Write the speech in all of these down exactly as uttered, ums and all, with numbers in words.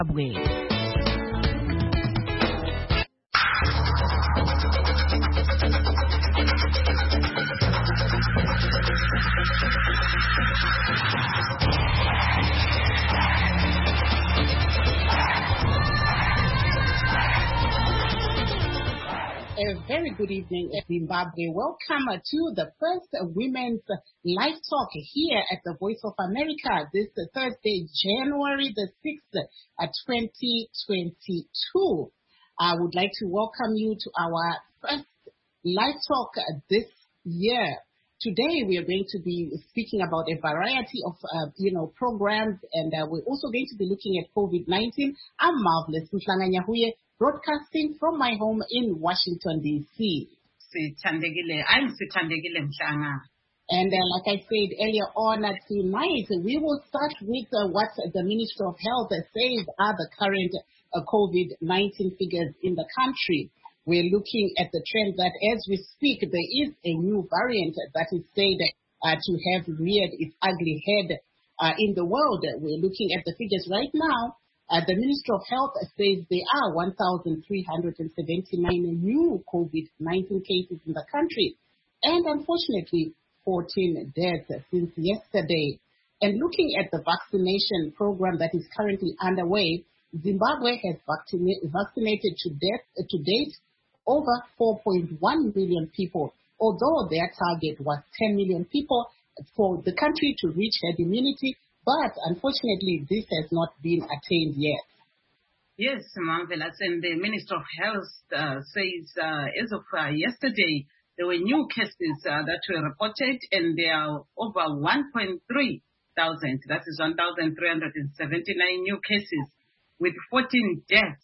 Zimbabwe. A very good evening, Zimbabwe. Welcome to the first Women's Live Talk here at the Voice of America this Thursday, January the sixth, twenty twenty-two. I would like to welcome you to our first Live Talk this year. Today we are going to be speaking about a variety of, uh, you know, programs, and uh, we're also going to be looking at COVID nineteen. I'm Marvelous Mhlanga-Nyahuye, broadcasting from my home in Washington, D C. I'm Sithandekile Mhlanga. And uh, like I said earlier on, uh, tonight we will start with uh, what the Ministry of Health says are the current uh, COVID nineteen figures in the country. We're looking at the trend that as we speak, there is a new variant that is said uh, to have reared its ugly head uh, in the world. We're looking at the figures right now. Uh, the Ministry of Health says there are one thousand three hundred seventy-nine new COVID nineteen cases in the country, and unfortunately, fourteen deaths since yesterday. And looking at the vaccination program that is currently underway, Zimbabwe has vaccina- vaccinated to, death, uh, to date over four point one million people, although their target was ten million people for the country to reach herd immunity. But unfortunately, this has not been attained yet. Yes, Marvelous. And the Minister of Health uh, says uh, as of uh, yesterday, there were new cases uh, that were reported, and there are over one point three thousand. That is one thousand three hundred seventy-nine new cases with fourteen deaths,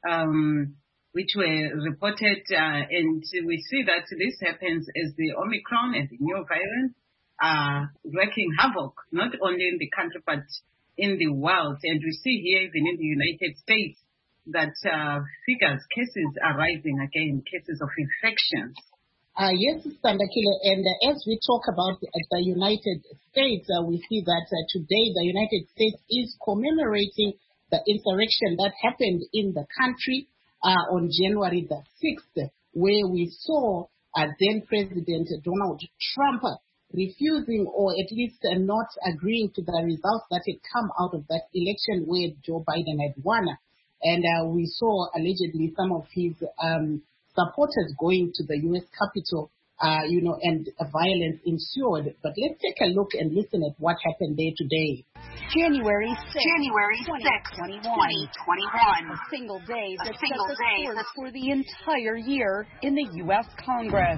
um, which were reported. Uh, and we see that this happens as the Omicron and the new variant are wreaking havoc, not only in the country, but in the world. And we see here, even in the United States, that uh, figures, cases are rising again, cases of infections. Uh, yes, Sandakile, and uh, as we talk about uh, the United States, uh, we see that uh, today the United States is commemorating the insurrection that happened in the country uh, on January the sixth, where we saw uh, then President Donald Trump refusing or at least uh, not agreeing to the results that had come out of that election where Joe Biden had won. And uh, we saw allegedly some of his um, supporters going to the U S Capitol, uh, you know, and uh, violence ensued. But let's take a look and listen at what happened there today. January sixth, January sixth, twenty twenty-one. A single day that a single set the day course for the entire year in the U S Congress.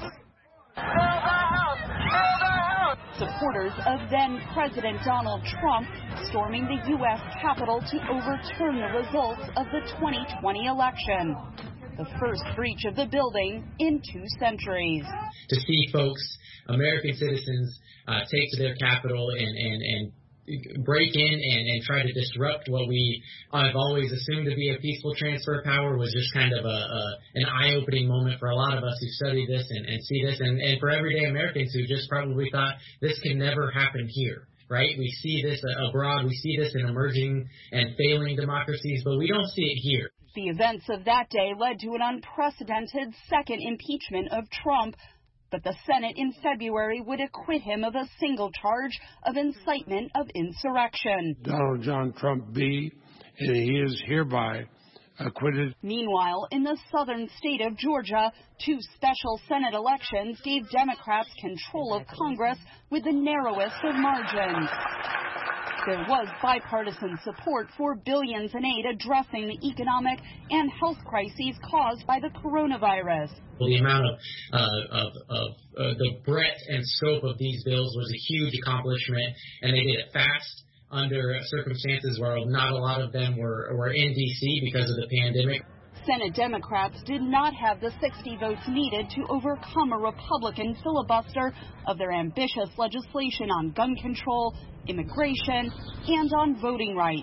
Supporters of then-President Donald Trump storming the U S Capitol to overturn the results of the twenty twenty election, the first breach of the building in two centuries. To see folks, American citizens, uh, take to their Capitol and, and, and break in and, and try to disrupt what we I've always assumed to be a peaceful transfer of power was just kind of a, a an eye-opening moment for a lot of us who study this and, and see this, and, and for everyday Americans who just probably thought this can never happen here, right? We see this abroad, we see this in emerging and failing democracies, but we don't see it here. The events of that day led to an unprecedented second impeachment of Trump, but the Senate in February would acquit him of a single charge of incitement of insurrection. Donald John Trump be, and he is hereby acquitted. Meanwhile, in the southern state of Georgia, two special Senate elections gave Democrats control of Congress with the narrowest of margins. There was bipartisan support for billions in aid addressing the economic and health crises caused by the coronavirus. The amount of, uh, of, of uh, the breadth and scope of these bills was a huge accomplishment, and they did it fast under circumstances where not a lot of them were, were in D C because of the pandemic. Senate Democrats did not have the sixty votes needed to overcome a Republican filibuster of their ambitious legislation on gun control, immigration, and on voting rights.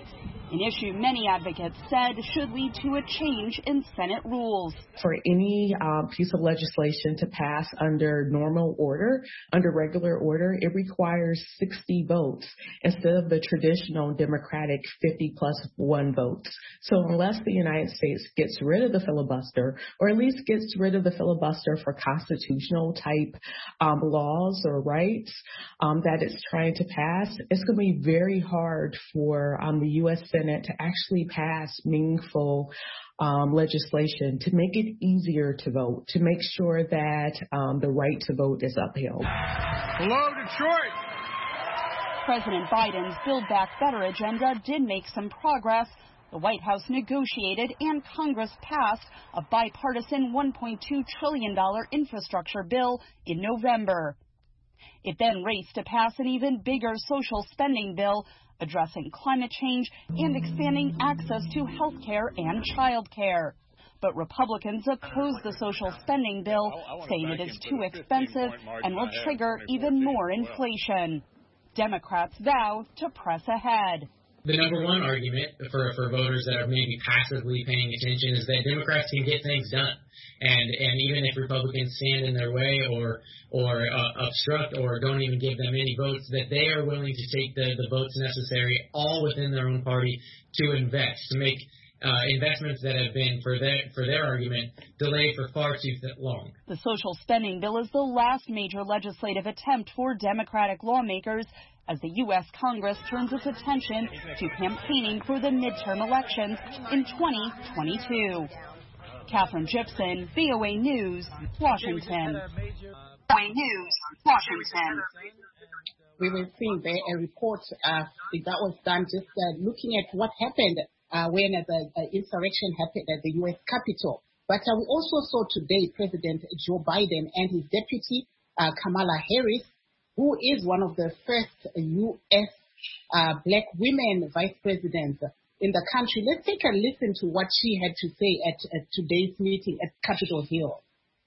an issue many advocates said should lead to a change in Senate rules. For any um, piece of legislation to pass under normal order, under regular order, it requires sixty votes instead of the traditional Democratic fifty plus one votes. So unless the United States gets rid of the filibuster, or at least gets rid of the filibuster for constitutional type um, laws or rights um, that it's trying to pass, it's going to be very hard for um, the U S Senate to actually pass meaningful um, legislation to make it easier to vote, to make sure that um, the right to vote is upheld. Hello, Detroit! President Biden's Build Back Better agenda did make some progress. The White House negotiated and Congress passed a bipartisan one point two trillion dollars infrastructure bill in November. It then raced to pass an even bigger social spending bill addressing climate change and expanding access to health care and child care. But Republicans oppose the social spending bill, saying it is too expensive and will trigger even more inflation. Democrats vow to press ahead. The number one argument for, for voters that are maybe passively paying attention is that Democrats can get things done. And and even if Republicans stand in their way or or uh, obstruct or don't even give them any votes, that they are willing to take the, the votes necessary all within their own party to invest, to make uh, investments that have been, for their, for their argument, delayed for far too long. The social spending bill is the last major legislative attempt for Democratic lawmakers as the U S Congress turns its attention to campaigning for the midterm elections in twenty twenty-two. Catherine Gibson, V O A News, Washington. V O A News, Washington. We were seeing there a report uh, that was done just uh, looking at what happened uh, when the uh, insurrection happened at the U S Capitol. But uh, we also saw today President Joe Biden and his deputy uh, Kamala Harris, who is one of the first U S uh, black women vice presidents in the country. Let's take a listen to what she had to say at, at today's meeting at Capitol Hill.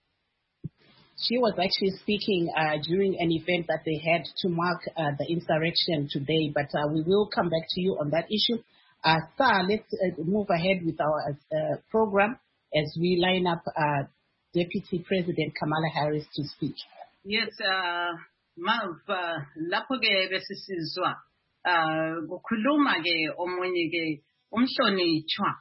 She was actually speaking uh, during an event that they had to mark uh, the insurrection today, but uh, we will come back to you on that issue. Uh, Sir, let's uh, move ahead with our uh, program as we line up uh, Deputy President Kamala Harris to speak. Yes, uh, Mav, uh, lapho ke besisizwa uh, kukhuluma ke omunye ke umhlonitshwa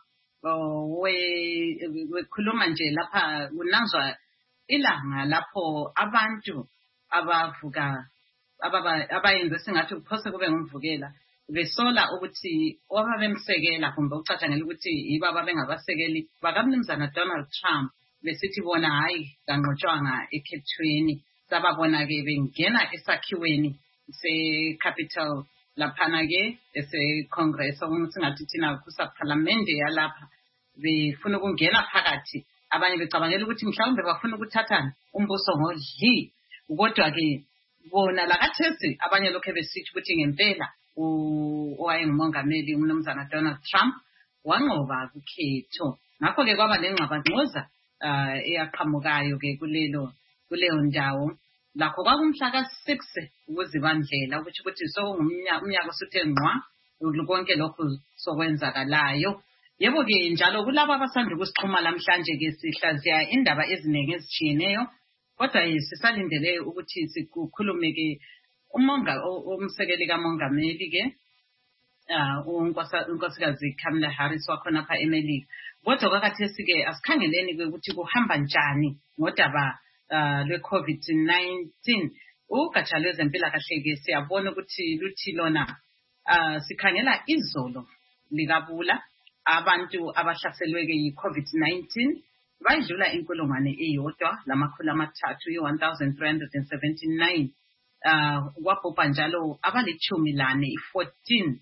we wekhuluma nje lapha kunanzwa ilanga lapho abantu abavuka abayenza singathi kuphose kube ngumvukela besola ukuthi wababemsekela kumbe ucatshangela ukuthi yibo ababengabasekeli bakamnumzana Donald Trump besithi bona hayi kanqotshwanga ekhethweni sababona ke bengena esakhiweni se-Capitol laphana ke ese-Congress okungathi thina kusaparlamente yalapha befuna ukungena phakathi abanye becabangela ukuthi mhlawumbe bafuna ukuthathana umbuso ngodli kodwa ke bona lakathesi abanye lokho besithi ukuthi ngempela owayengumongameli umnumzana Donald Trump wanqoba kukhetho ngakho ke kwaba lengxabangxoza eyaqhamukayo ke kulelo kuleyo ndawo lakho kwakumhla ka-six ukuzibandlela ukuthi ukuthi sokungumnyaka osuthe ngqwa konke lokhu sokwenzakalayo. Yebo ke njalo kulabo abasanda ukusixhuma namhlanje ke sihlaziya indaba eziningi ezitshiyeneyo kodwa sisalindele ukuthi sikhulume ke umonga umsekeli kamongameli ke unkosikazi Kamala Harris wakhona apha eMelika. Kodwa kwakathesi ke asikhangeleni ke ukuthi kuhamba njani ngodaba lwe-COVID nineteen. Ugatsha lwezempilakahle ke siyabona ukuthi luthi lona sikhangela izolo likabula abantu abahlaselwe ke yi-COVID nineteen bayidlula inkulungwane eyodwa lamakhulu amathathu i-one thousand three hundred seventy-nine. Uh, kwabhubha njalo abalichumi lane i-fourteen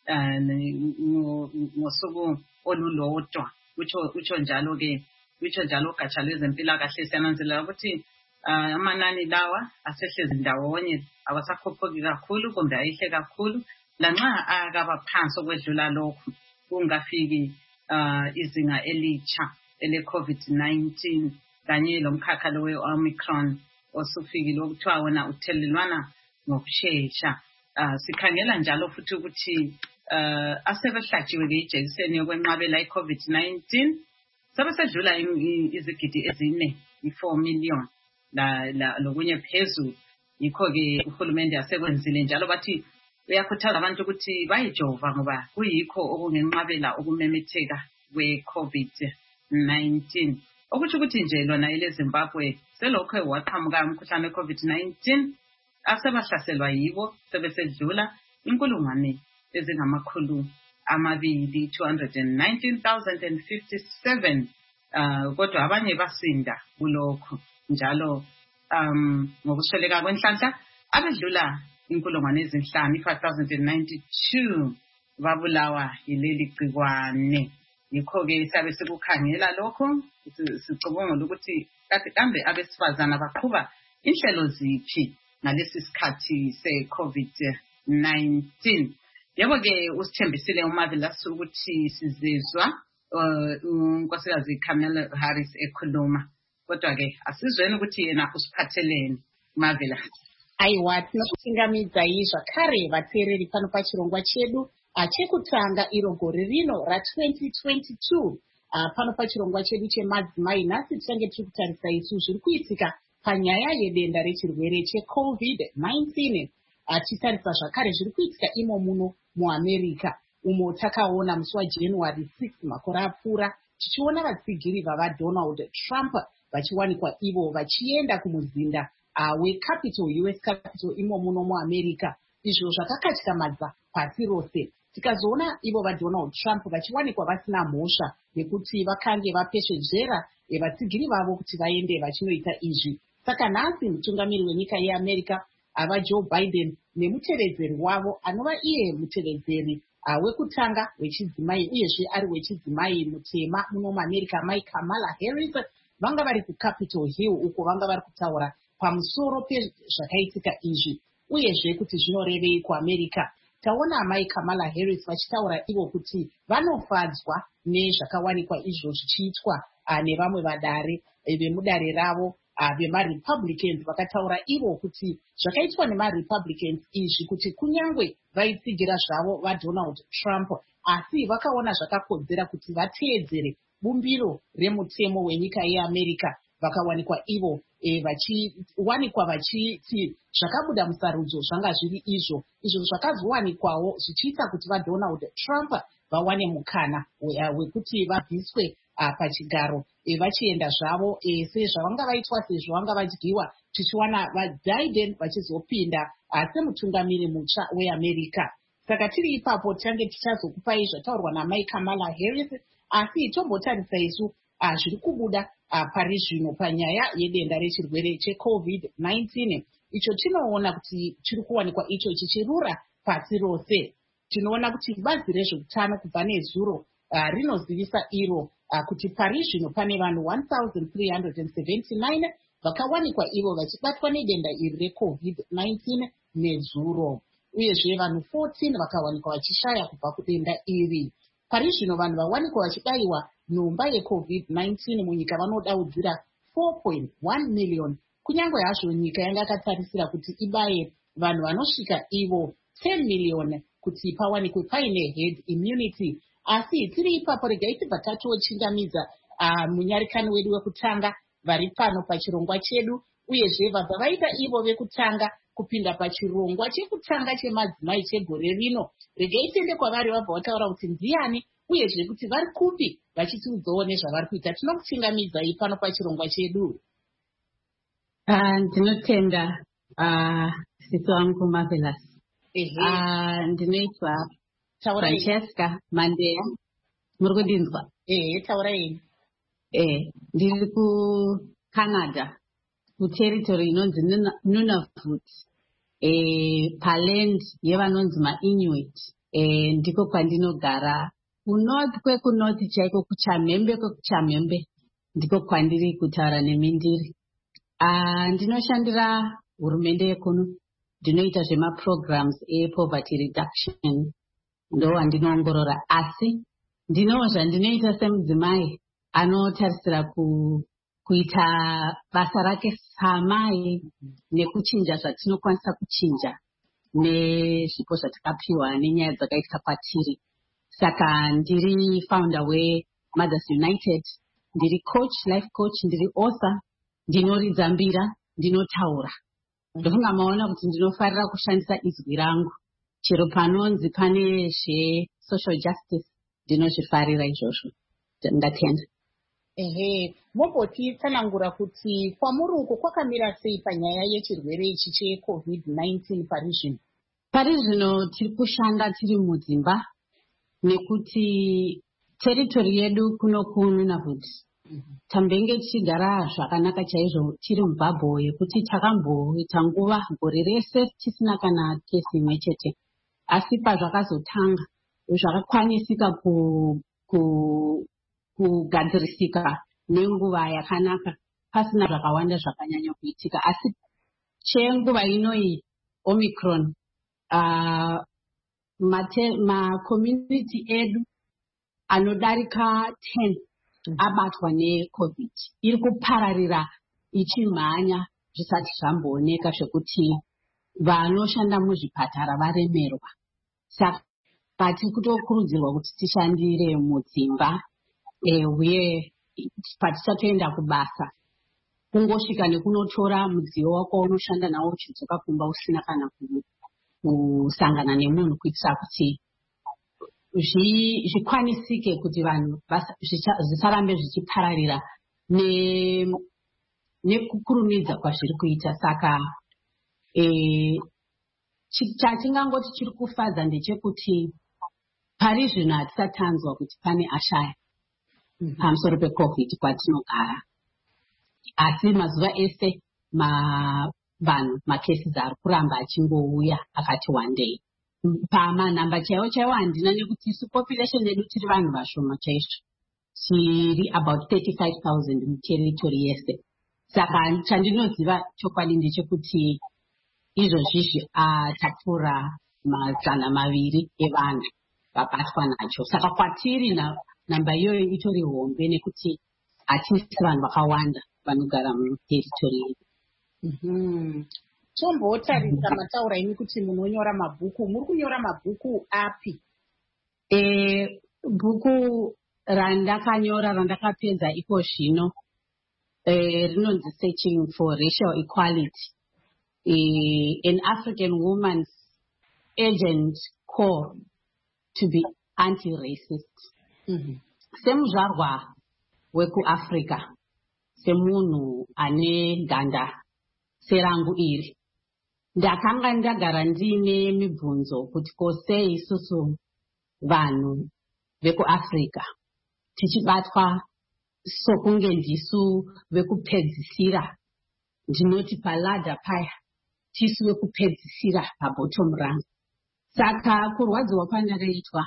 ngosuku olulodwa utsho njalo ke utsho njalo ugatsha lwezempilakahle siyananzelela ukuthi amanani lawa asehlezi ndawonye awasakhuphuki kakhulu kumbe ayihle kakhulu lanxa akaba phansi okwedlula lokhu kungafiki izinga elitsha ele-COVID nineteen kanye lomkhakha lo we-Omicron osufikile okuthiwa wona uthelelwana ngokushesha. Sikhangela njalo futhi ukuthi uh, asebehlatshiwe ngejekiseni yokwenqabela i-COVID nineteen sebesedlula izigidi ezine i-four million la la lokunye phezulu. Yikho-ke uhulumende yasekwenzile njalo bathi uyakhuthaza abantu ukuthi bayijova ngoba kuyikho okungenqabela ukumemetheka kwe-COVID nineteen. Okuthi ukuthi nje lona ile Zimbabwe selokho waqhamuka umkhuhlane we-COVID nineteen asebahlaselwa yibo sebesedlula inkulungwane ezingamakhulu amabili two hundred nineteen thousand fifty-seven. Uh, kodwa abanye basinda kulokho njalo um ngokusweleka kwenhlanhla abedlula inkulungwane ezinhlanu five thousand ninety-two babulawa yileli gciwane. Yikho-ke sabe sikukhangela lokho sicubungula ukuthi kathi kambe abesifazana baqhuba inhlelo ziphi ngalesi sikhathi se-COVID nineteen. Yebo-ke usithembisile uMarvelous ukuthi sizizwa unkosikazi Kamala Harris ekhuluma, kodwa-ke asizweni ukuthi yena usiphatheleni Marvelous. Aiwa, tinokuchingamidza izva kare vateereri pano pachirongwa chedu chekutanga iro gore rino ra-twenty twenty-two. Pano pachirongwa chedu chemadzimai nhasi tichange tiri kutarisa isu zviri kuitika panyaya yedenda rechirwere cheCovid nineteen. Tichitarisa zvakare zviri kuitika imo muno muAmerica, umo takaona musi waJanuary sixth makore apfuura tichiona vatsigiri vavaDonald Trump vachiwanikwa ivo vachienda kumuzinda uh, weCapitol, U S Capitol imo muno muAmerica. Izvo zvakakatyamadza pasi rose. Tikazoona ivo vaDonald Trump vachiwanikwa vasina mhosva nekuti vakange vapeshejera vatsigiri vavo kuti vaende vachinoita izvi. Saka nhasi mutungamiri wenyika yeAmerica ava Joe Biden nemutevedzeri wavo anova iye mutevedzeri uh, wekutanga wechidzimai uyezve ari wechidzimai mutema muno muAmerica mai Kamala Harris vanga vari kuCapitol Hill uko vanga vari kutaura pamusoro pezvakaitika izvi uyezve kuti zvinorevei kuAmerica. Taona mai Kamala Harris vachitaura ivo kuti vanofadzwa nezvakawanikwa izvo zvichiitwa uh, nevamwe vadare vemudare ravo uh, vemaRepublicans. Vakataura ivo kuti zvakaitwa nemaRepublicans izvi kuti kunyangwe vaitsigira zvavo vaDonald Trump asi vakaona zvakakodzera kuti vateedzere bumbiro remutemo wenyika yeAmerica. Vakawanikwa ivo e, vachiwanikwa vachiti zvakabuda musarudzo zvanga zviri izvo izvo zvakazowanikwawo zvichiita kuti vaDonald Trump vawane mukana wekuti vabviswe uh, pachigaro e, vachienda zvavo e, sezvavanga vaitwa sezvo vanga vadyiwa. Tichiwana vaBiden vachizopinda uh, semutungamiri mutsva weAmerica. Saka tiri ipapo tange tichazokupai zvataurwa namai Kamala Harris, asi tombotarisa isu uh, zviri kubuda Uh, pari zvino panyaya yedenda rechirwere cheCovid nineteen. Icho tinoona kuti chiri kuwanikwa icho chichirura pasi rose. Tinoona kuti bazi rezveutano kubva nezuro uh, rinozivisa iro uh, kuti pari zvino pane vanhu one thousand three hundred seventy-nine vakawanikwa ivo vachibatwa nedenda iri reCovid nineteen nezuro. Uyezve vanhu fourteen vakawanikwa vachishaya kubva kudenda iri. Pari zvino vanhu vawanikwa vachibayiwa nhomba yeCovid nineteen munyika vanodaudzira four point one million. Kunyangwe hazvo nyika yanga yakatarisira kuti ibaye vanhu vanosvika ivo ten million kuti pawanikwe paine herd immunity. Asi tiri ipapo regai tibva tatochingamidza uh, munyarikani wedu wekutanga vari pano pachirongwa chedu uyezve vabva vaita ivo vekutanga kupinda pachirongwa chekutanga chemadzimai chegore rino. Regai tiende kwavari vabva vataura kuti ndiani uyezve kuti vari kupi vachitiudzawo nezvavari kuita. Tinokuchingamidzai pano pachirongwa chedu. Ndinotenda sisi wangu Marvelous. Ndinoitwa Francesca Mandea. Muri kundinzwa? Ehe, taurai. Eh, ndiri kuCanada, kuterritory inonzi Nunavut, eh, paland yevanonzi maInuit. Eh, ndiko kwandinogara. Kunorth kwekunorth chaiko kuChamhembe kwekuChamhembe ndiko kwandiri kutaura nemindiri. Ah, ndinoshandira hurumende yekuno. Ndinoita zvemaprograms epoverty reduction. Ndo wandinoongorora asi ndinowo zvandinoita semudzimai anotarisira ku kuita basa rake samai nekuchinja zvatinokwanisa kuchinja. nezvipo zvatakapiwa nenyaya dzakaitwa kwatiri. Saka ndiri founder weMothers United, ndiri coach, life coach, ndiri author, ndinoridza mbira, ndinotaura. Ndofunga maona kuti ndinofarira kushandisa izwi rangu. Chero panonzi pane zve-social justice, ndinozvifarira izvozvo. Ndatenda. Ehe, mobotitsanangura kuti kwamuri uko kwakamira sei panyaya yechirwere ichi checovid nineteen pari zvino? Pari zvino tiri kushanda tiri mudzimba nekuti teritori yedu kuno kuNunavut tambenge tichigara zvakanaka chaizvo tiri mubhabho yekuti takamboita nguva gore rese tisina kana kesi imwe chete, asi pazvakazotanga zvakakwanisika ku, ku kugadzirisika nenguva yakanaka pasina zvakawanda zvakanyanya kuitika. Asi chenguva inoi Omicron, uh, macommunity ma edu anodarika ten abatwa neCovid. Iri kupararira ichimhanya zvisati zvambooneka zvekuti vanoshanda muzvipatara varemerwa. Saka tiri kutokurudzirwa kuti tishandire mudzimba, Eh, uye patichatoenda kubasa kungosvika nekunotora mudziyo wako unoshanda nawo uchidzoka kumba usina kana kusangana nemunhu, kuitira kuti zvikwanisike kuti vanhu zvisarambe zvichipararira nekukurumidza kwazviri kuita. Saka eh, chatingangoti chiri kufadza ndechekuti pari zvino hatisatanzwa kuti pane ashaya pamusoro peCovid kwatinogara, asi mazuva ese vanhu makesi ari kuramba achingouya akati wandei. Pamanhamba chaiwo chaiwo handina, nekuti isu population yedu tiri vanhu vashoma chaizvo, tiri about thirty-five thousand muteritori yese. Saka chandinoziva chokwadi ndechekuti izvozvizvi atapfuura mazana maviri evanhu vabatwa nacho. Saka kwatiri na namba iyoyo itori hombe nekuti hatisi vanhu vakawanda vanogara muteritori yedu. Mhm. Tombotarisa mataura imi kuti munonyora mabhuku. Muri kunyora mabhuku api? Eh, bhuku randakanyora randakapedza iko zvino eh, rinonzi Searching for Racial Equality, eh, an African woman's urgent call to be anti-racist. Mhm. Semuzvarwa wekuAfrica, semunhu ane ganda serangu iri, ndakanga ndagara ndine mibvunzo kuti kose isusu vanhu vekuAfrica tichibatwa sokunge ndisu vekupedzisira, ndinoti paladha paya tisu vekupedzisira pabottom rangu. Saka kurwadziwa kwandakaitwa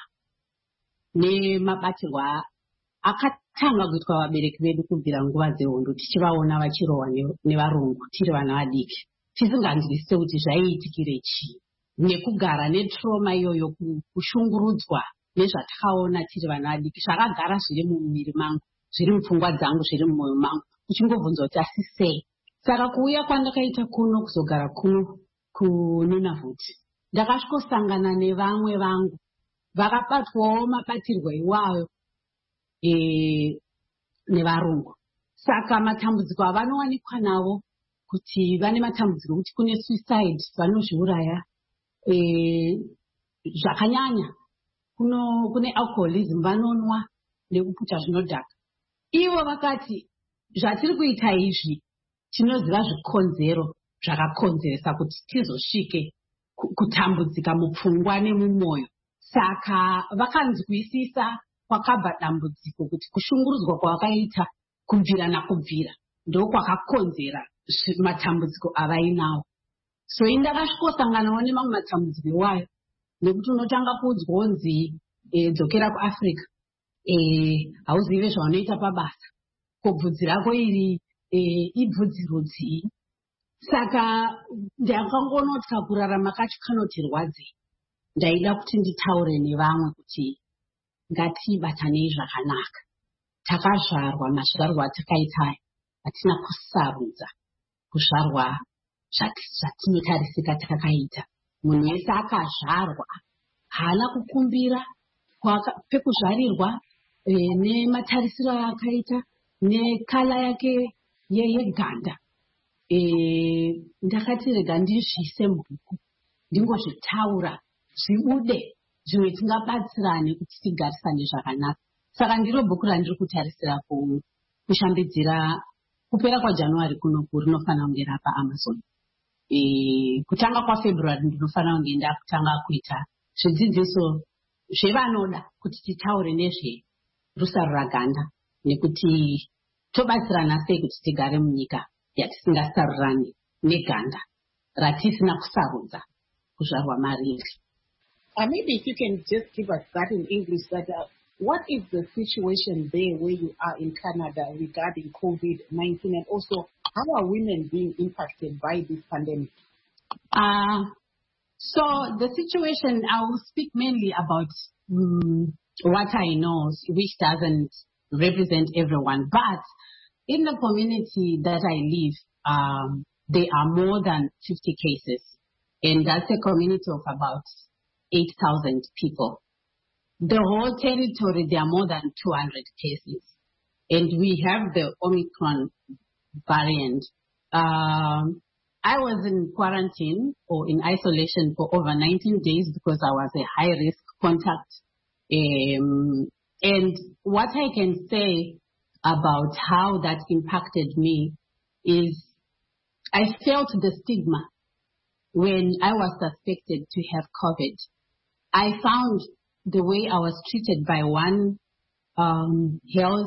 nemabatirwa akatanga kuitwa vabereki vedu kubvira nguva dzehondo, tichivaona vachirohwa nevarungu tiri vana vadiki, tisinganzwisise kuti zvaiitikire chii, nekugara netrauma iyoyo, kushungurudzwa nezvatakaona tiri vana vadiki, zvakagara zviri mumuviri mangu, zviri mupfungwa dzangu, zviri mumwoyo mangu, uchingovhunza kuti asi sei. Saka kuuya kwandakaita kuno, kuzogara kuno kuNunavut, ndakasvikosangana nevamwe vangu vakabatwawo mabatirwa iwayo e, nevarungu. Saka matambudziko avanowanikwa navo kuti vane matambudziko kuti kune suicide, vanozviuraya e, zvakanyanya, kuno kune alcoholism, vanonwa nekuputa zvinodhaka. Ivo vakati zvatiri kuita izvi tinoziva zvikonzero zvakakonzeresa kuti tizosvike kutambudzika mupfungwa nemumwoyo. Saka vakanzwisisa kwakabva dambudziko kuti kushungurudzwa kwavakaita kubvira nakubvira ndo kwakakonzera matambudziko avainawo. So indakasvikosanganawo nemamwe matambudziko iwayo, nekuti unotanga kuudzwa kunzi e, dzokera kuAfrica, e, hauzive zvaunoita pabasa, ko bvudzi rako iri e, ibvudzi rudzii. Saka ndakangonotya kurarama kacho kanotirwadzei. Ndaida kuti nditaure nevamwe kuti ngatibatanei zvakanaka. Takazvarwa mazvarwa atakaita, hatina kusarudza kuzvarwa zvatinotarisika takaita. munhu wese akazvarwa haana kukumbira pekuzvarirwa nematarisiro akaita nekala yake yeganda. Ndakati rega ndizvise mubhuku ndingozvitaura zvibude zvimwe tingabatsirane kuti tigarisane zvakanaka. Saka ndiro bhuku randiri kutarisira kushambidzira kupera kwaJanuary kunoku rinofanira kunge rapa Amazon. Kutanga kwaFebruary ndinofanira kunge ndakutanga kuita zvidzidziso zvevanoda kuti titaure nezve rusarura ganda nekuti tobatsirana sei kuti tigare munyika yatisingasarurani neganda ratisina kusarudza kuzvarwa mariri. Uh, maybe if you can just give us that in English, that uh, what is the situation there where you are in Canada regarding COVID nineteen, and also how are women being impacted by this pandemic? Uh, so the situation, I will speak mainly about um, what I know, which doesn't represent everyone. But in the community that I live, um, there are more than fifty cases. And that's a community of about eight thousand people. The whole territory, there are more than two hundred cases. And we have the Omicron variant. Um, I was in quarantine or in isolation for over nineteen days because I was a high-risk contact. Um, and what I can say about how that impacted me is I felt the stigma when I was suspected to have COVID. I found the way I was treated by one um, health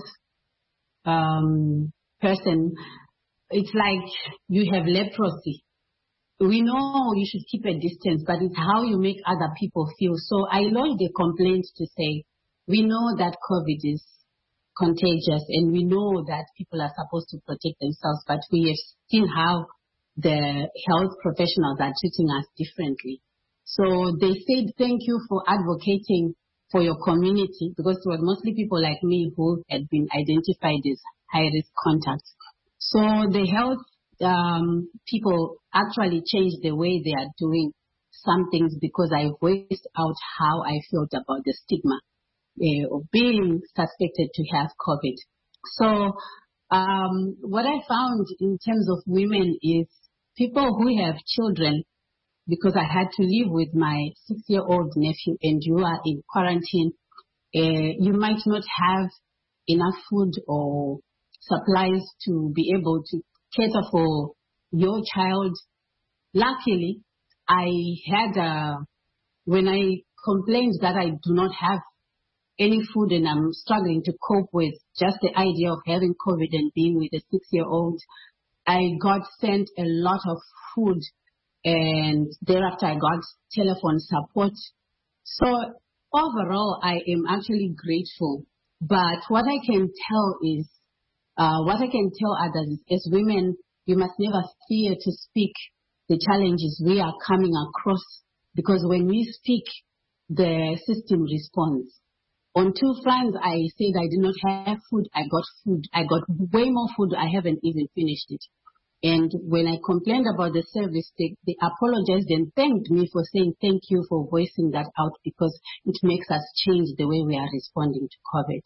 um, person, it's like you have leprosy. We know you should keep a distance, but it's how you make other people feel. So I lodged a complaint to say, we know that COVID is contagious and we know that people are supposed to protect themselves, but we have seen how the health professionals are treating us differently. So they said, thank you for advocating for your community, because it was mostly people like me who had been identified as high-risk contacts. So the health um, people actually changed the way they are doing some things because I voiced out how I felt about the stigma uh, of being suspected to have COVID. So um, what I found in terms of women is people who have children, because I had to live with my six-year-old nephew and you are in quarantine, uh, you might not have enough food or supplies to be able to cater for your child. Luckily, I had, a, when I complained that I do not have any food and I'm struggling to cope with just the idea of having COVID and being with a six-year-old, I got sent a lot of food. And thereafter, I got telephone support. So overall, I am actually grateful. But what I can tell is, uh, what I can tell others is, as women, we must never fear to speak the challenges we are coming across, because when we speak, the system responds. On two fronts, I said I did not have food. I got food. I got way more food. I haven't even finished it. And when I complained about the service, they, they apologized and thanked me for saying thank you for voicing that out, because it makes us change the way we are responding to COVID.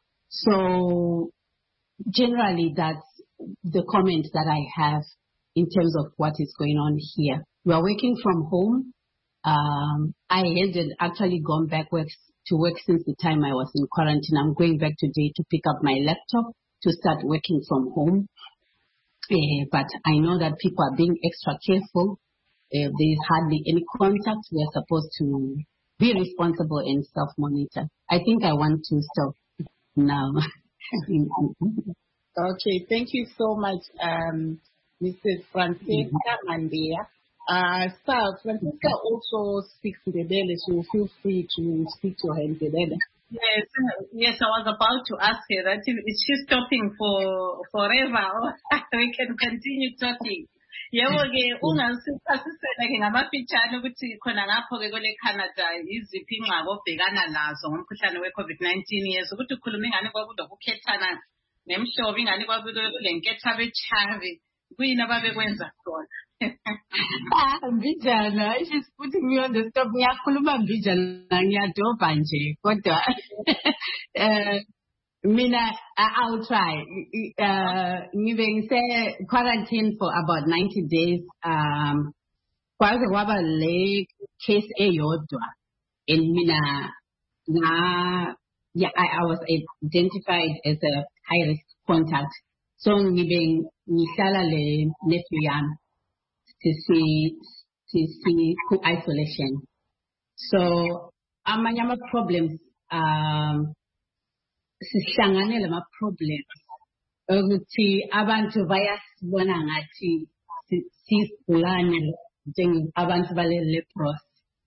So generally, that's the comment that I have in terms of what is going on here. We are working from home. Um, I had actually gone back work, to work since the time I was in quarantine. I'm going back today to pick up my laptop to start working from home. Uh, but I know that people are being extra careful. Uh, there is hardly any contact. We are supposed to be responsible and self-monitor. I think I want to stop now. Okay, thank you so much, um, Missus Francesca Mandea. Uh, so Francesca also speaks Ndebele, so feel free to speak to her in Ndebele. Yes, yes, I was about to ask her that if is she stopping for forever or we can continue talking. Yebo ke ungasipasisela ke ngamafitshane ukuthi khona ngapho ke kule Canada iziphi ingxabo obhekana nazo ngomkhuhlane we-COVID nineteen years ukuthi ukhuluma ingane kwakulokukhethana nemhlobo ingane kwakulenketha bechavi kuyini ababekwenza khona. Ah, Mbijana, she's putting me on the stop. Ngiyakhuluma Mbijana, ngiyadova nje. Kodwa, uh, mina, I- I'll try. Uh, ngibe ngise quarantine for about ninety days. Um, kwaze kwaba le case eyodwa. And mina, na, yeah, I, I was identified as a high risk contact. So ngibe ngihlala le nephew yami. To see, to see isolation. So, amanye ama problems, um, sihlanganele ama problems. Ukuthi abantu bayasibona ngathi sisigulane njenge abantu bale lepros.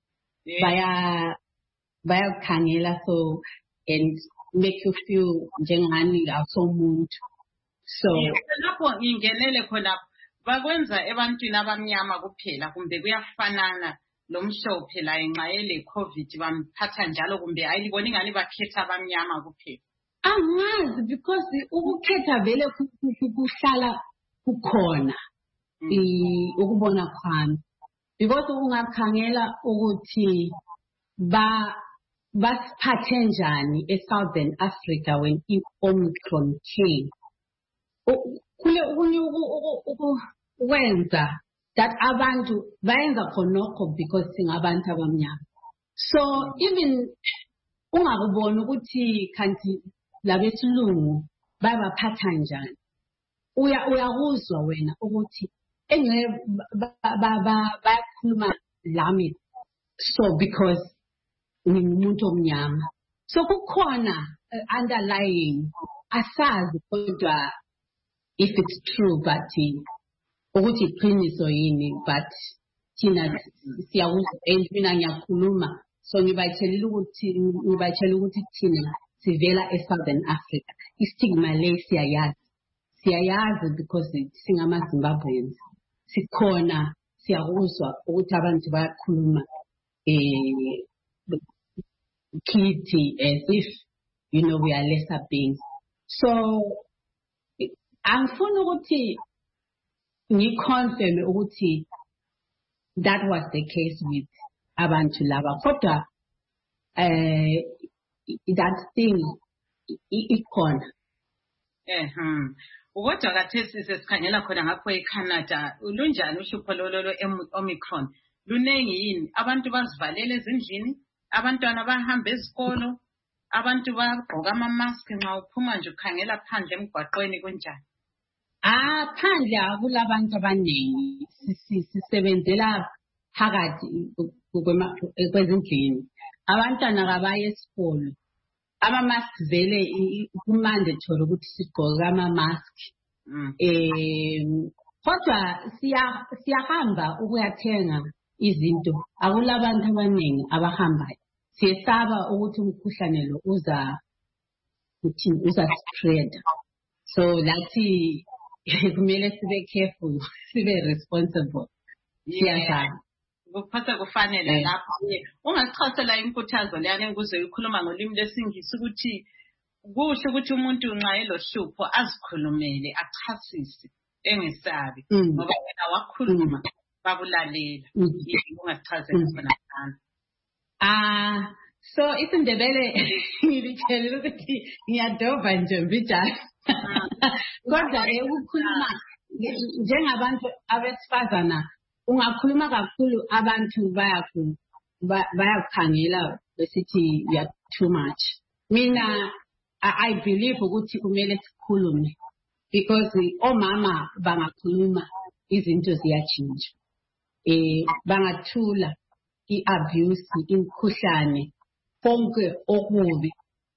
Baya, bayakhangela so, and make you feel njengani awusomuntu. So, lapho ngingenele khona bakwenza ebantwini abamnyama kuphela kumbe kuyafanana lo mhlophe la enxayele COVID bamphatha njalo kumbe ayibona ingani bakhetha abamnyama kuphela. Angazi because ukukhetha vele kuhlala kukhona ukubona kwami because ungakhangela ukuthi ba basiphathe njani eSouthern Africa when i-Omicron came. Kule ukunye ukwenza that abantu bayenza khonokho because singabantu abamnyama. So even ungakubona ukuthi kanti labesilungu babaphatha njani. Uya uyakuzwa wena ukuthi engeke bayakhuluma lami so because ngimuntu omnyama. So kukhona underlying asazi kodwa if it's true but ukuthi iqiniso yini but thina siyakuzwa and mina ngiyakhuluma so ngibayitshela ukuthi ngibayitshela ukuthi thina sivela eSouthern Africa istigma le siyayazi siyayazi because singama Zimbabweans sikhona siyakuzwa ukuthi abantu bayakhuluma eh kithi as if you know we are lesser beings. So angifuna ukuthi ngiconfirm ukuthi that was the case with abantu laba kodwa eh that thing ikhona eh hm ukodwa kathesi sesikhangela khona ngapho eCanada lunjani uhlupho lolo Omicron lunengi yini abantu bazivalele ezindlini abantwana bahamba esikolo abantu bagqoka ama mask nxa uphuma nje ukhangela phandle emgwaqweni kunjani. Ah, phandle akulabantu abaningi sisebenzela phakathi kwezindlini abantwana kabaye esikolo ama mask vele kumandatory ukuthi sigqoke ama mask eh kodwa siya siyahamba ukuyathenga izinto akulabantu abaningi abahambayo siyesaba ukuthi umkhuhlane lo uza uthi uza spread so lathi kumele sibe careful sibe responsible siyasaba kuphatha kufanele lapho ungachasela inkuthazo leyane ukuze ukhuluma ngolimi lesingisi ukuthi kuhle ukuthi umuntu nxa elohlupho azikhulumele achasise engesabi ngoba wena wakhuluma bakulalela ungachazela khona kana. Ah, so isiNdebele ngilitshela ukuthi ngiyadova nje Mbijana kodwa ukukhuluma njengabantu abesifazana ungakhuluma kakhulu abantu bayaku bayakhangela besithi you are too much. Mina I, I believe ukuthi kumele sikhulume because omama bangakhuluma izinto ziyachinja eh bangathula iabuse imkhuhlane konke okubi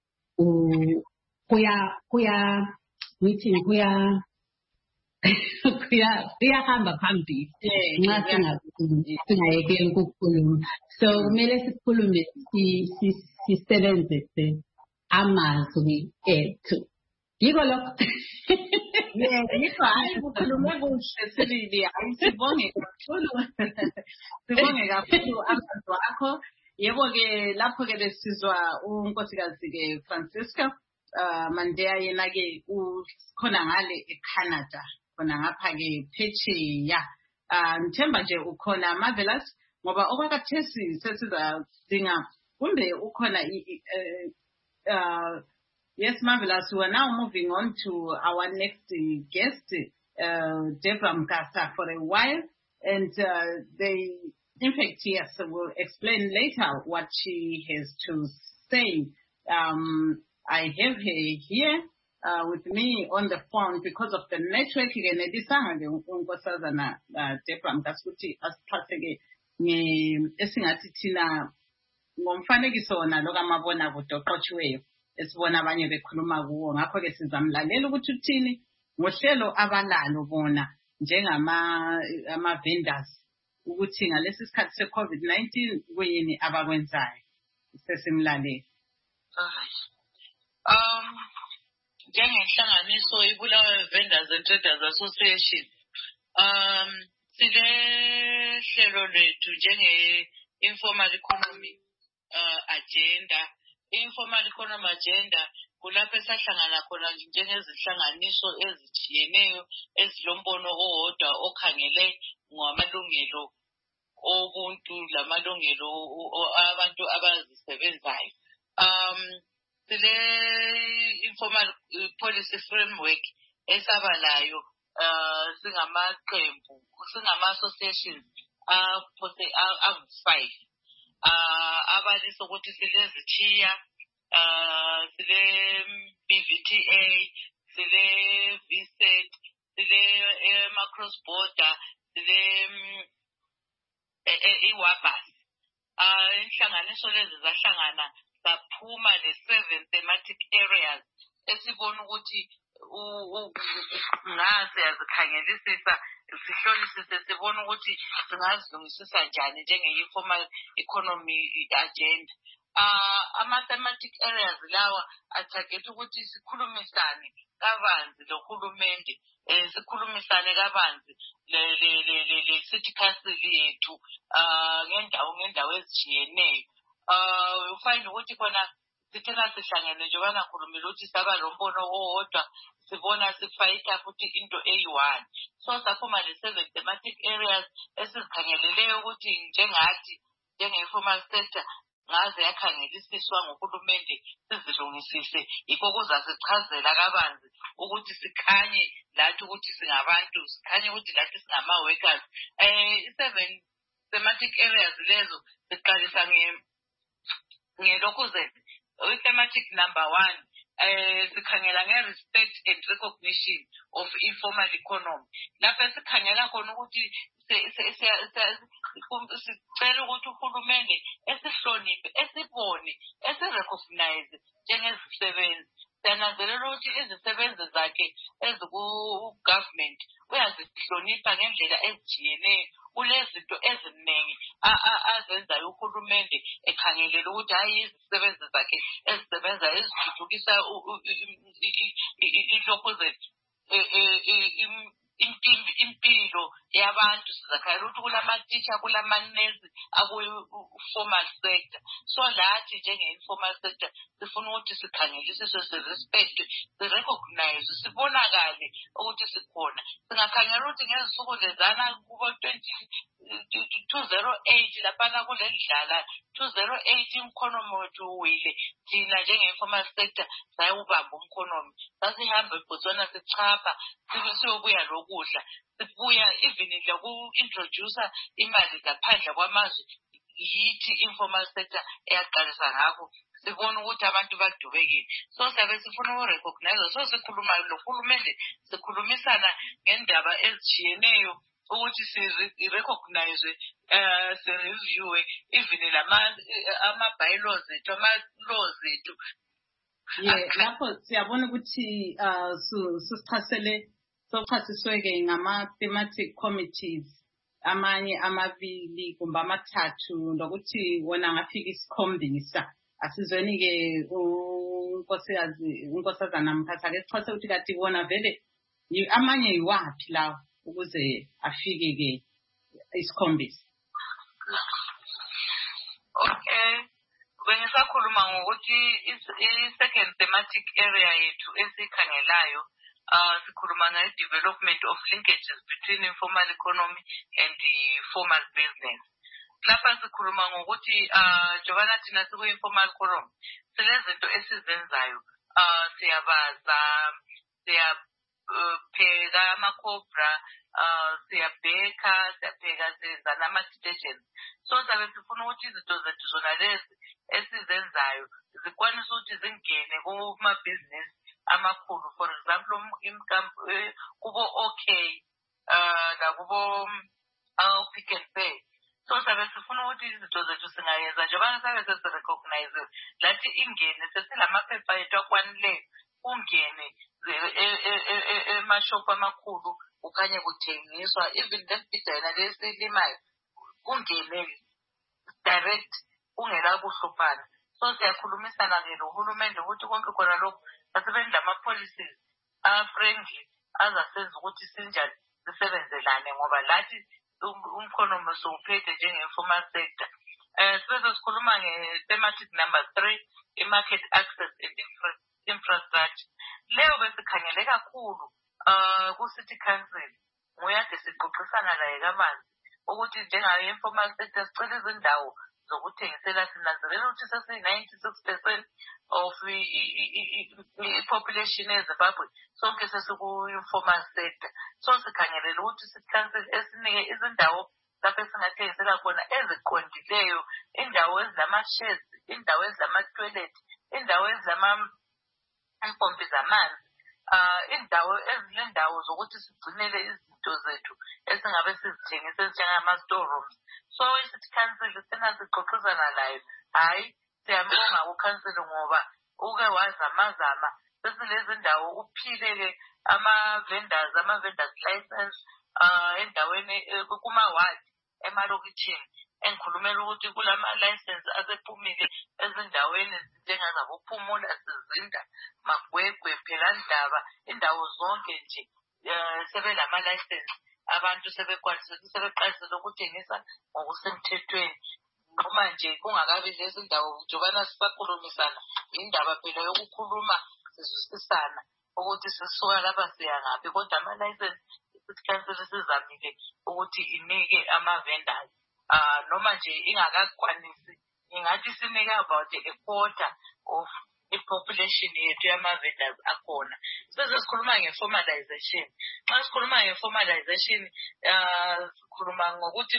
kuya kuya ngithi kuya kuya kuyahamba phambili nxa singayekeli ukukhuluma so kumele sikhulume sisebenzise amazwi ethu yiko lokho yiko hayi ukukhuluma kuhle silili ayisibonge kakhulu sibonge kakhulu amazwi akho yebo ke lapho ke lesizwa unkosikazi ke Francisca Mandela yena ke ukhona ngale eCanada khona ngapha ke phetsheya Ah, ngithemba nje ukhona Marvelous ngoba okwakathesi sesizadinga kumbe ukhona uh yes Marvelous. We are now moving on to our next guest, uh Deborah Mkasa, for a while, and uh, they in fact yes will explain later what she has to say. um I have her here uh, with me on the phone because of the network. Ngenedisanga ke unkosazana Deborah Mkasa ukuthi asiphatheke esingathi thina ngomfanekiso wona lo kamabona kude oqotshiweyo esibona abanye bekhuluma kuwo. Ngakho ke sizamlalela ukuthi uthini ngohlelo abalalo bona njengama ama vendors ukuthi ngalesi sikhathi se COVID nineteen kuyini abakwenzayo. Sesimlalele. Um njengenhlanganiso iBulawayo Vendors and Traders Association, um sile hlelo lethu njenge informal economy uh, agenda. Informal economy agenda kulapho esahlangana khona njengezihlanganiso ezithiyeneyo ezilombono owodwa okhangele ngamalungelo obuntu lamalungelo abantu abazisebenzayo. Um sile informal policy framework esabalayo uh singamaqembu singama associations uh uh five uh abalisa ukuthi silezithiya uh sile B V T A, sile V S E T, sile macross border, sile iWabas. uh inhlanganiso lezi zahlangana saphuma le seven thematic areas esibona ukuthi ngase yazikhangelisisa sihlolisise sibona ukuthi singazilungisisa njani njenge-informal economy agenda. Uh, ama-thematic areas lawa atarget ukuthi sikhulumisane kabanzi lohulumende, eh, sikhulumisane kabanzi le-city council yethu uh, ngendawo ngendawo ezitshiyeneyo. Uh, ufind ukuthi khona sithena sihlangene njengoba nakhulumile ukuthi saba lombono owodwa sibona sifayita futhi into eyi-one. So saphuma le-seven thematic areas esizikhangeleleyo ukuthi njengathi njenge-informal sector ngaze yakhangelisiswa ngohulumende sizilungisise yikho kuzasichazela kabanzi ukuthi sikhanye lathi ukuthi singabantu, sikhanye ukuthi lathi singama-workers. Eh, i-seven thematic areas lezo siqalisa ngelokuzela. Thematic number one, uh, sikhangela nge-respect and recognition of informal economy. Lapho sikhangela khona ukuthi sicela ukuthi uhulumende esihloniphe, esibone, esirecognize njengezisebenzi. Siyananzelela ukuthi izisebenzi zakhe eziku-government uyazihlonipha ngendlela ezijiyeneyo. Kulezinto eziningi azenzayo uhulumende ekhangelela ukuthi hayi izisebenzi zakhe ezisebenza ezithuthukisa ilokuzela impilo yabantu. Sizakhangela ukuthi kulamatitsha kulamanesi akuyi-formal sector. So lathi njenge-informal sector sifuna ukuthi sikhangelisiswe, si-respect, si-recognize, sibonakale ukuthi sikhona. Singakhangela ukuthi ngezinsuku lezana kubo two thousand eight laphana kuleli dlala two thousand eight umkhonomi wethu uwile. Thina njenge-informal sector sayewubamba umkhonomi, sasihambe eBotswana sichapha siyobuya lokudla, sibuya even loku-introducer imali ngaphandle kwamazwe yithi informal sector eyaqalisa ngakho. Sibona ukuthi abantu badubekile, so sabe sifuna ukurecognize. So sikhuluma lohulumende, sikhulumisana ngendaba ezitshiyeneyo ukuthi si-recognize, uh, si-reviewe even ama-bylaws ethu, ama-laws ethu. Yeah, lapho siyabona ukuthi uh susichasele sochasisweke ngama-thematic committees amanye amabili kumbe amathathu nokuthi wona ngafika isikhombisa. Asizweni-ke unkosikazi unkosazana Mkasa-ke sichase ukuthi kati wona vele amanye yiwaphi lawo ukuze afike-ke isikhombisa. Okay. Bengisakhuluma ngokuthi i-second thematic area yethu esikhangelayo uh, sikhuluma nge-development of linkages between informal economy and the formal business. Lapha sikhuluma ngokuthi uh, njengoba thina siku-informal economy, silezinto esizenzayo. Uh, siyabaza, siyapheka amakhobra, uh, siyabheka, siyapheka, siyenza nama-detergents. So sabe sifuna ukuthi izinto zethu zona lezi esizenzayo zikwanisa ukuthi zingene kumabhizinisi amakhulu. For example, kubo OK, uh, nakubo uh, Pick and Pay. So sabe sifuna ukuthi izinto zethu singayenza njengoba sabe sesirecognize lathi ingene sesilamaphepha ethu akwanileyo ungene emashop amakhulu ukanye kuthengiswa even lempidana lesilimayo kungene direct ungela kuhlupana. So siyakhulumisana ke nohulumende ukuthi konke khona lokho asebenza ama-policies a-friendly azasenza ukuthi sinjani sisebenzelane ngoba lathi umkhonomi sowuphethe njenge-informal sector. Um sibe sikhuluma nge-thematic number three, i-market access and infra infrastructure. Leyo besikhangele kakhulu uh, ku-City Council nguyade siqoqisana laye kamanzi ukuthi njengayo-informal sector sicela izindawo zokuthengisela. Sinanzelela ukuthi sesi-ninety-six percent of i-population eZimbabwe sonke sesiku-informal sector. So sikhangelela ukuthi City Council esinike izindawo lapho esingathengisela khona eziqondileyo, indawo ezilama-sheds, indawo ezilama-toilet, indawo ezilama-impompi zamanzi, uh, indawo ezilendawo zokuthi sigcinele izinto zethu esingabe sizithengise njengama-storerooms. So i-City Council sena siqoqizana layo. Hayi, siyambonga ku-council ngoba uke wazamazama sesilezi ndawo uphile-ke ama-vendors, ama-vendors license uh, endaweni kuma-ward emalokitshini. Engikhulumela ukuthi kulama-license asephumile ezindaweni njengazaboPhumula, Sizinda, Magwegwe, Phelandaba, indawo zonke nje uh, sebelama-license. Abantu sebekwanisa sebeqalisile ukuthengisa ngokusemthethweni. Noma nje kungakabi lezi ndawo njobana sisakhulumisana indaba phela yokukhuluma sizwisisana ukuthi sisuka lapha siya ngaphi, kodwa ama-license City Council sizamile ukuthi inike ama-vendors. Uh, noma nje ingakakwanisi ingathi sinike about a quarter of i-population yethu yama-vendors akhona. Sesikhuluma nge-formalization. Xa sikhuluma nge-formalization, uh, sikhuluma ngokuthi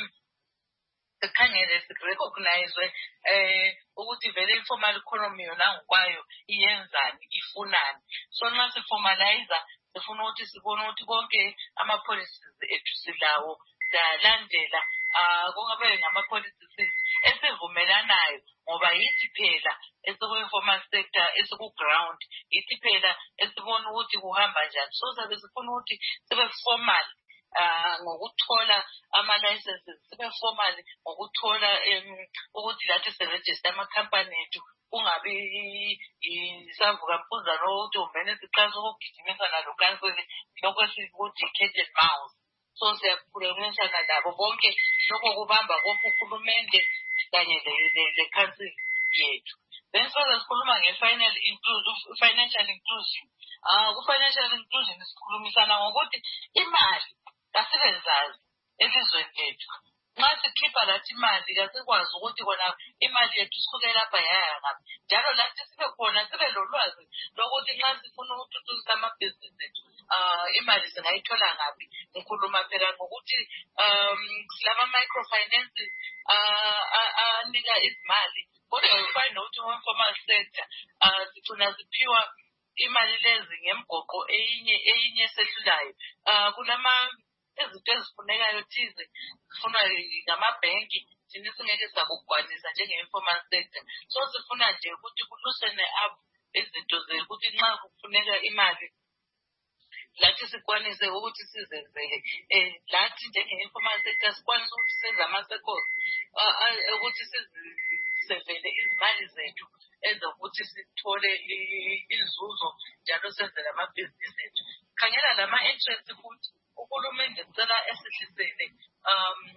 sikhangele sirecognize eh ukuthi vele informal economy yona ngokwayo iyenzani, ifunani. So nxa siformalize sifuna ukuthi sibone ukuthi konke ama-policies ethu silawo siyalandela. Uh, kungabe ngama-policies esivumelanayo ngoba yithi phela esiku-informal sector esiku-ground, yithi phela esibona ukuthi kuhamba njani. So sabe sifuna ukuthi sibe formal uh, ngokuthola ama-licenses, sibe formal ngokuthola um, ukuthi lathi siregister ama-company ethu kungabi isavuka mpuzana ukuthi umene siqalisa ukugijimisa nalo kansile lokho esikuthi cat and mouse. So siyakhulumisana nabo bonke lokho kubamba konke uhulumende kanye le-council yethu. Then so sikhuluma nge-final inclusion, financial inclusion. Uh, ku-financial inclusion sikhulumisana ngokuthi imali kasibenzazi elizweni lethu. Nxa sikhipha lathi imali kasikwazi ukuthi kona imali yethu sisuke lapha yaya ngaphi. Njalo lathi sibe khona sibe lolwazi lokuthi nxa sifuna ukuthuthukisa amabhizinisi ethu uh, imali singayithola ngaphi. Ngikhuluma phela ngokuthi um lama microfinances anika uh, izimali kodwa ufine ukuthi informal sector uh, sifuna ziphiwa imali lezi ngemgoqo eyinye eyinye esehlulayo. Uh, kulama izinto ezifunekayo thize zifunwa ngamabhenki thina singeke sakugwanisa njenge-informal sector. So sifuna nje ukuthi kulusene up izinto zekuthi nxa kufuneka imali lathi sikwanise ukuthi sizenzele. Eh, lathi njenge-informal sector sikwanise ukuthi senze ama-circles ukuthi sizisevele izimali zethu ezokuthi sithole inzuzo njalo senze lamabhizinisi ethu. Khangela lama-interest futhi uhulumende sicela esihlisele um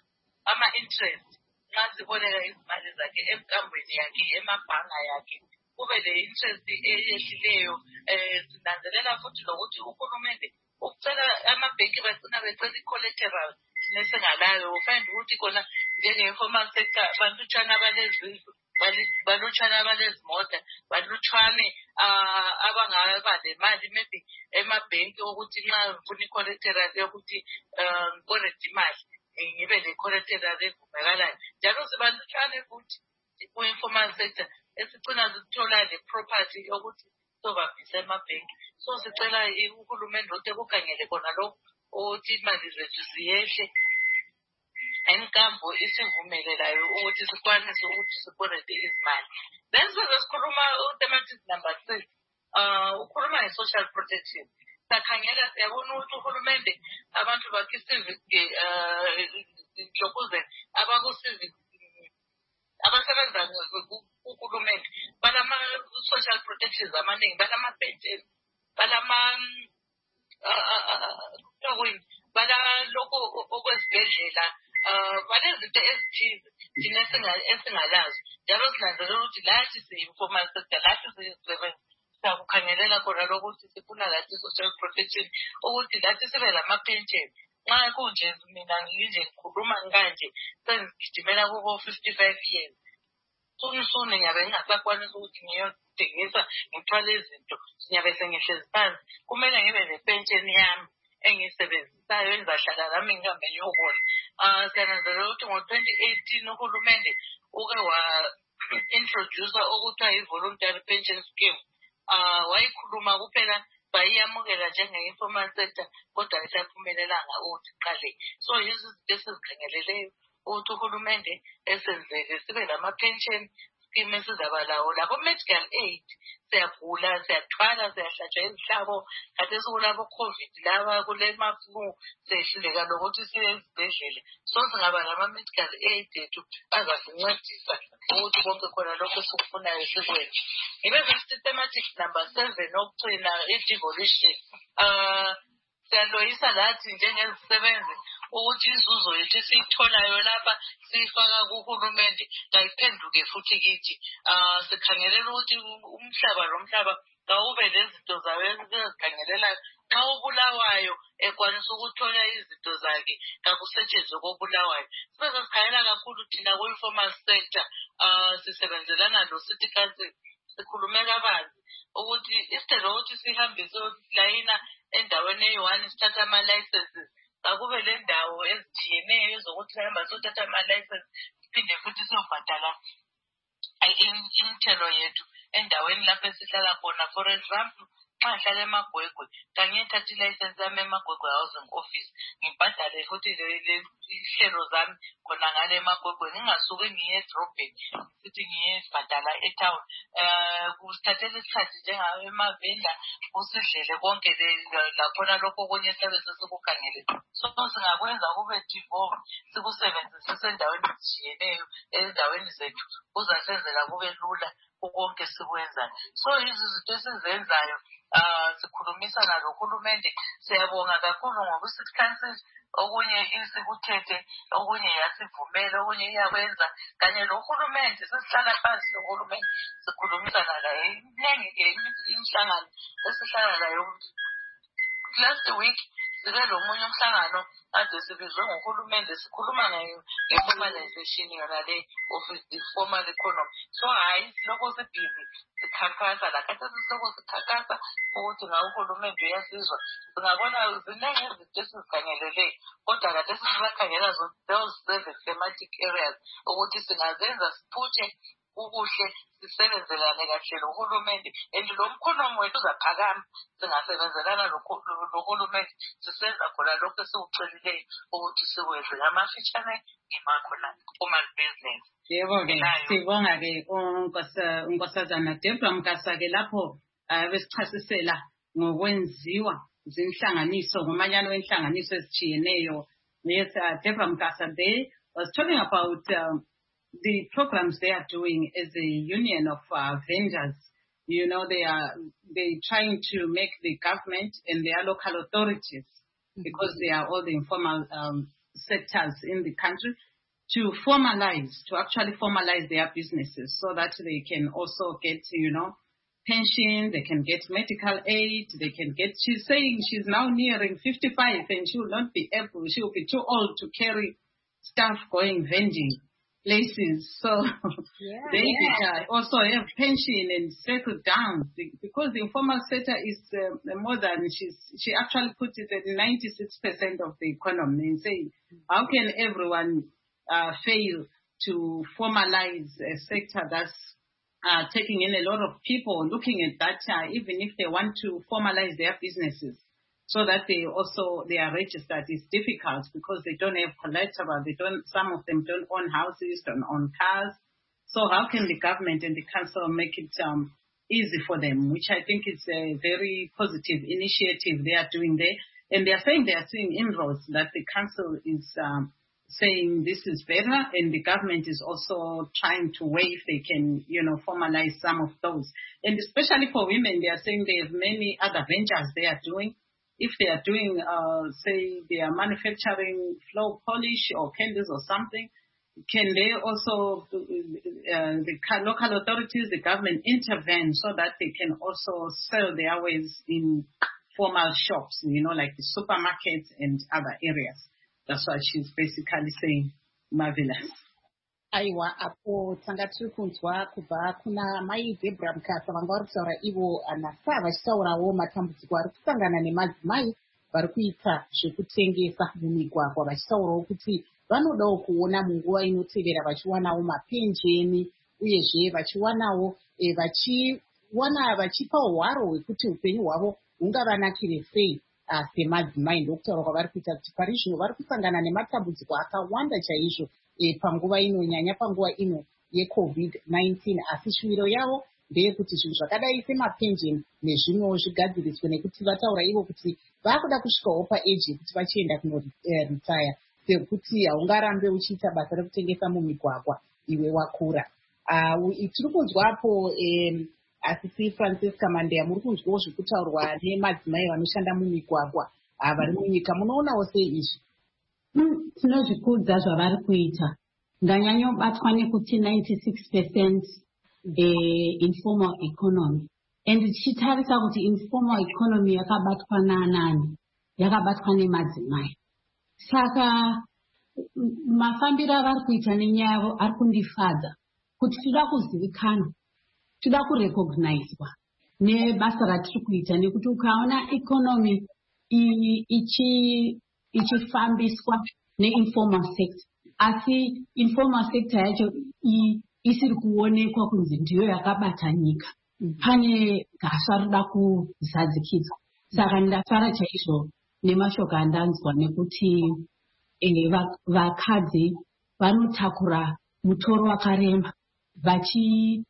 ama-interest nxa siboleka izimali zakhe emkambweni yakhe emabhanga yakhe kube le-interest eyehlileyo. Um sinanzelela futhi nokuthi uhulumende ukucela amabhenki bagcina becela i-collateral nesingalayo. Ufind ukuthi khona njenge-informal sector balutshwana abalezindlu, balutshwana abalezimota, balutshwane abangaba nemali maybe emabhenki ukuthi nxa ngifuna i-collateral yokuthi um ngiboleke imali ngibe le-collateral evumekalayo. Njalo sibalutshwane futhi ku-informal sector esicina sithola le-property yokuthi sobabhisa emabhenki. So sicela uhulumende ukuthi kukhangele khona lokho ukuthi imali zethu ziyehle enkambo isivumelelayo ukuthi sikwanise ukuthi siboleke izimali. Then sizokhuluma u-thematic number six, uh ukhuluma nge-social protection. Sakhangela siyabona ukuthi uhulumende abantu bakhe civic inhlokuzeni abaku-civic abasebenza kuhulumende balama-social protections amaningi, balama-pension, balama balaloku okwezibhedlela, balezinto ezithize thina esingalazi. Njalo sinanzelela ukuthi lathi siyi-informal sector, lathi siyisebenzi sakukhangelela khona lokuthi sifuna lathi social protection ukuthi lathi sibe lama-pension. Nxa kunje mina nginje ngikhuluma kanje sengigijimela kubo fifty-five years, soon soon ngiyabe ngingasakwanisa ukuthi ngiyodingisa ngithwale izinto, ngiyabe sengihlezi phansi. Kumele ngibe ne-pension yami engiyisebenzisayo engizahlala nami ngihambe ngiyohola. Um siyananzelela ukuthi ngo-twenty eighteen uhulumende uke wa-introducer okuthiwa yi-voluntary pension scheme. Um wayikhuluma kuphela bayiyamukela njenge-informal sector kodwa ayisaphumelelanga ukuthi qale. So yizo izinto esizikhangeleleyo ukuthi uhulumende esenzele sibe lama-pension scheme esizaba lawo. Labo-medical aid siyagula, siyathwala, siyahlatshwa izihlabo, kade sekulabo-COVID laba kule ma-flu sehluleka lokuthi siye esibhedlela. So singaba lama-medical aid ethu azasincedisa ukuthi konke khona lokho sikufunayo sikwenze. Ngibe systematic number seven okugcina i-devolution. Um siyaloyisa lathi njengezisebenzi ukuthi izuzo yethu esiyitholayo lapha siyifaka kuhulumende kayiphenduke futhi kithi. Um sikhangelela ukuthi umhlaba lomhlaba kawube lezinto zayo ezikhangelelayo. Nxa ubulawayo ekwanisa ukuthola izinto zakhe kakusetshenzwe kobulawayo. Sibe sikhangela kakhulu thina ku-informal sector, um sisebenzelana lo-city council, sikhulume kabanzi ukuthi instead ukuthi sihambe siyolayina endaweni eyi-one sithatha ama-licenses, akube le ndawo ezithiyeneyo ezokuthi sihamba siyothatha ama-license siphinde futhi siyobhadala imithelo yethu endaweni lapho esihlala khona. For example, nxa ngihlala eMagwegwe kangiyethatha ilicense yami eMagwegwe housing office ngibhadale futhi ihlelo zami khona ngale eMagwegwe ngingasuke ngiye edrobheni futhi ngiyebhadala etown. Um kusithathela isikhathi njengayo emavenda kusidlele konke lakhona lokho okunye siyabe sesikukhangele. So singakwenza kube devolve sikusebenzise sendaweni ezitshiyeneyo ezindaweni zethu kuzasenzela kube lula konke sikwenzayo. So yizo izinto esizenzayo. Um sikhulumisana lohulumende, siyabonga kakhulu ngoba i-city council okunye isikuthethe, okunye yasivumela, okunye iyakwenza kanye lohulumende. Sesihlala phansi lohulumende sikhulumisana laye. Iningi-ke imihlangano esihlala layo. Last week sibe lomunye umhlangano ade sibizwe ngohulumende sikhuluma nge-formalization yona le of the formal economy. So hayi lokho sibhizi sikhankasa la kade sisoko sikhankasa ukuthi ngawo uhulumende uyasizwa. Singabona ziningi izinto esizikhangelele kodwa kade sisakhangela those seven thematic areas ukuthi singazenza siphutshe ukuhle sisebenzelane kahle lohulumende and lo mkhonomi wethu uzaphakama singasebenzelana lohulumende sisenza khona lokho esikucelileyo ukuthi sikwenze ngamafitshane ngimakhona formal business. Yebo-ke sibonga-ke unkosazana Deborah Mkasa-ke lapho besichasisela ngokwenziwa zinhlanganiso ngomanyano wenhlanganiso ezitshiyeneyo. Yes, Deborah Mkasa there was talking about um, the programs they are doing as a union of uh, vendors. You know, they are they trying to make the government and their local authorities, mm-hmm. because they are all the informal um, sectors in the country, to formalize, to actually formalize their businesses so that they can also get, you know, pension, they can get medical aid, they can get, she's saying she's now nearing fifty-five and she will not be able, she will be too old to carry stuff going vending places. So yeah, they yeah. also have pension and settle down because the informal sector is uh, more than, she's, she actually put it at ninety-six percent of the economy and saying, how can everyone uh, fail to formalize a sector that's uh, taking in a lot of people looking at that, uh, even if they want to formalize their businesses so that they also, they are registered. It's difficult because they don't have collateral. They don't, some of them don't own houses, don't own cars. So how can the government and the council make it um, easy for them, which I think is a very positive initiative they are doing there. And they are saying they are seeing inroads, that the council is um, saying this is better, and the government is also trying to weigh if they can, you know, formalize some of those. And especially for women, they are saying they have many other ventures they are doing. If they are doing, uh, say, they are manufacturing floor polish or candles or something, can they also, uh, the local authorities, the government intervene so that they can also sell their wares in formal shops, you know, like the supermarkets and other areas. That's what she's basically saying. Marvelous. Aiwa, apo tsanga tiri kunzwa kubva kuna mai Debra Mukasa vanga vari kutaura ivo anasa vachitaurawo matambudziko ari kusangana nemadzimai vari kuita zvekutengesa mumigwagwa, vachitaurawo kuti vanodawo kuona munguva inotevera vachiwanawo mapenjeni uyezve vachiwanawo e, vachiwana vachipa hwaro hwekuti upenyu hwavo hungavanakire sei uh, semadzimai. Ndokutaura kwavari kuita kuti pari zvino vari kusangana nematambudziko akawanda chaizvo e, panguva ino, nyanya panguva ino yecovid nineteen, asi shuviro yavo ndeyekuti zvinhu zvakadai semapenjeni nezvimwewo zvigadziriswe, nekuti vataura ivo kuti vakuda kusvikawo paeji yekuti vachienda kunoritaya, sekuti haungarambe uchiita basa rekutengesa mumigwagwa iwe wakura. Uh, tiri kunzwapo um, asisi Francisca Mandea, muri kunzwawo zvekutaurwa nemadzimai vanoshanda mumigwagwa vari munyika. Munoonawo sei izvi? Tinozvikudza zvavari kuita. Ndanyanyobatwa nekuti ninety-six percent informal economy. And tichitarisa kuti informal economy yakabatwa naanani? Yakabatwa nemadzimai. Saka mafambiro avari kuita nenyaya yavo ari kundifadza kuti tinoda kuzivikanwa, tinoda kurecognizwa nebasa ratiri kuita, nekuti ukaona economy ichi ichifambiswa neinformal sector, asi informal sector yacho isiri kuonekwa kunzi ndiyo yakabata nyika, pane gasha rida kuzadzikidzwa. Saka ndafara chaizvo nemashoko andanzwa, nekuti eh, vakadzi vanotakura mutoro wakarema vachi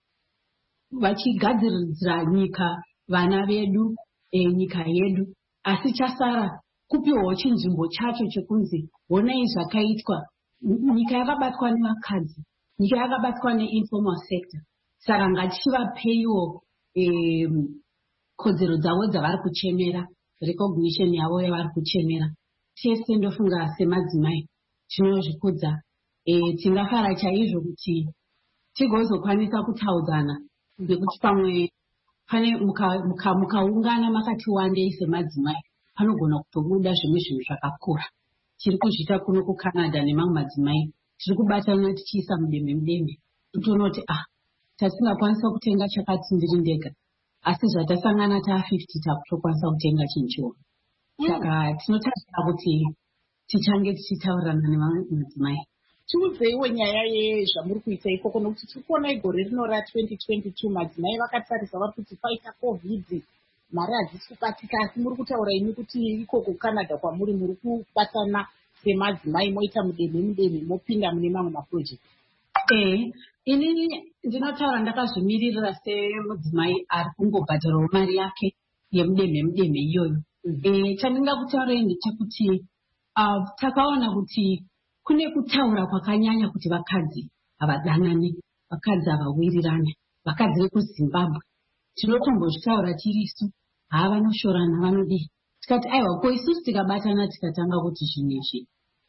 vachigadziridzira nyika, vana vedu, eh, nyika yedu, asi chasara kupiwawo chinzvimbo chacho chekunzi honai zvakaitwa. Nyika yakabatwa nevakadzi, nyika yakabatwa neinformal sector. Saka ngativapeiwo eh, kodzero dzavo dzavari kuchemera, recognition yavo yavari kuchemera. Tese ndofunga semadzimai tinozvikudza, e, tingafara chaizvo kuti tigozokwanisa kutaudzana, ngekuti pamwe pane mukaungana makati wandei semadzimai panogona kutobuda zvimwe zvinhu zvakakura. Tiri kuzviita kuno kuCanada nemamwe madzimai, tiri kubatana tichiisa mudembe mudembe, totonoti ah, tasingakwanisa kutenga chakati ndiri ndega, asi zvatasangana ta fifty takutokwanisa kutenga chinchiwo. Saka tinotarisira kuti tichange tichitaurirana nemadzimai. Tiudzeiwo nyaya yezvamuri kuita ikoko, nokuti tiri kuona igore rino ratwenty twenty-two madzimai vakatarisa vari kuti paita covid mari hadzisi kubatika, asi muri kutaura imi kuti ikoko Canada kwamuri muri kubatana semadzimai moita mudembe mudembe mopinda mune mamwe mapurojekti. Eh, ini ndinotaura ndakazvimirira semudzimai ari kungobhadharawo mari yake yemudembe mudembe iyoyo. Eh, chandinga kutaurei ndechekuti uh, takaona kuti kune kutaura kwakanyanya kuti vakadzi havadanane, vakadzi havawirirane, vakadzi vekuZimbabwe tinotombozvitaura tirisu, haa vanoshorana vanodii. Tikati aiwa, ko isusu tikabatana tikatanga kuti zvinhu izvi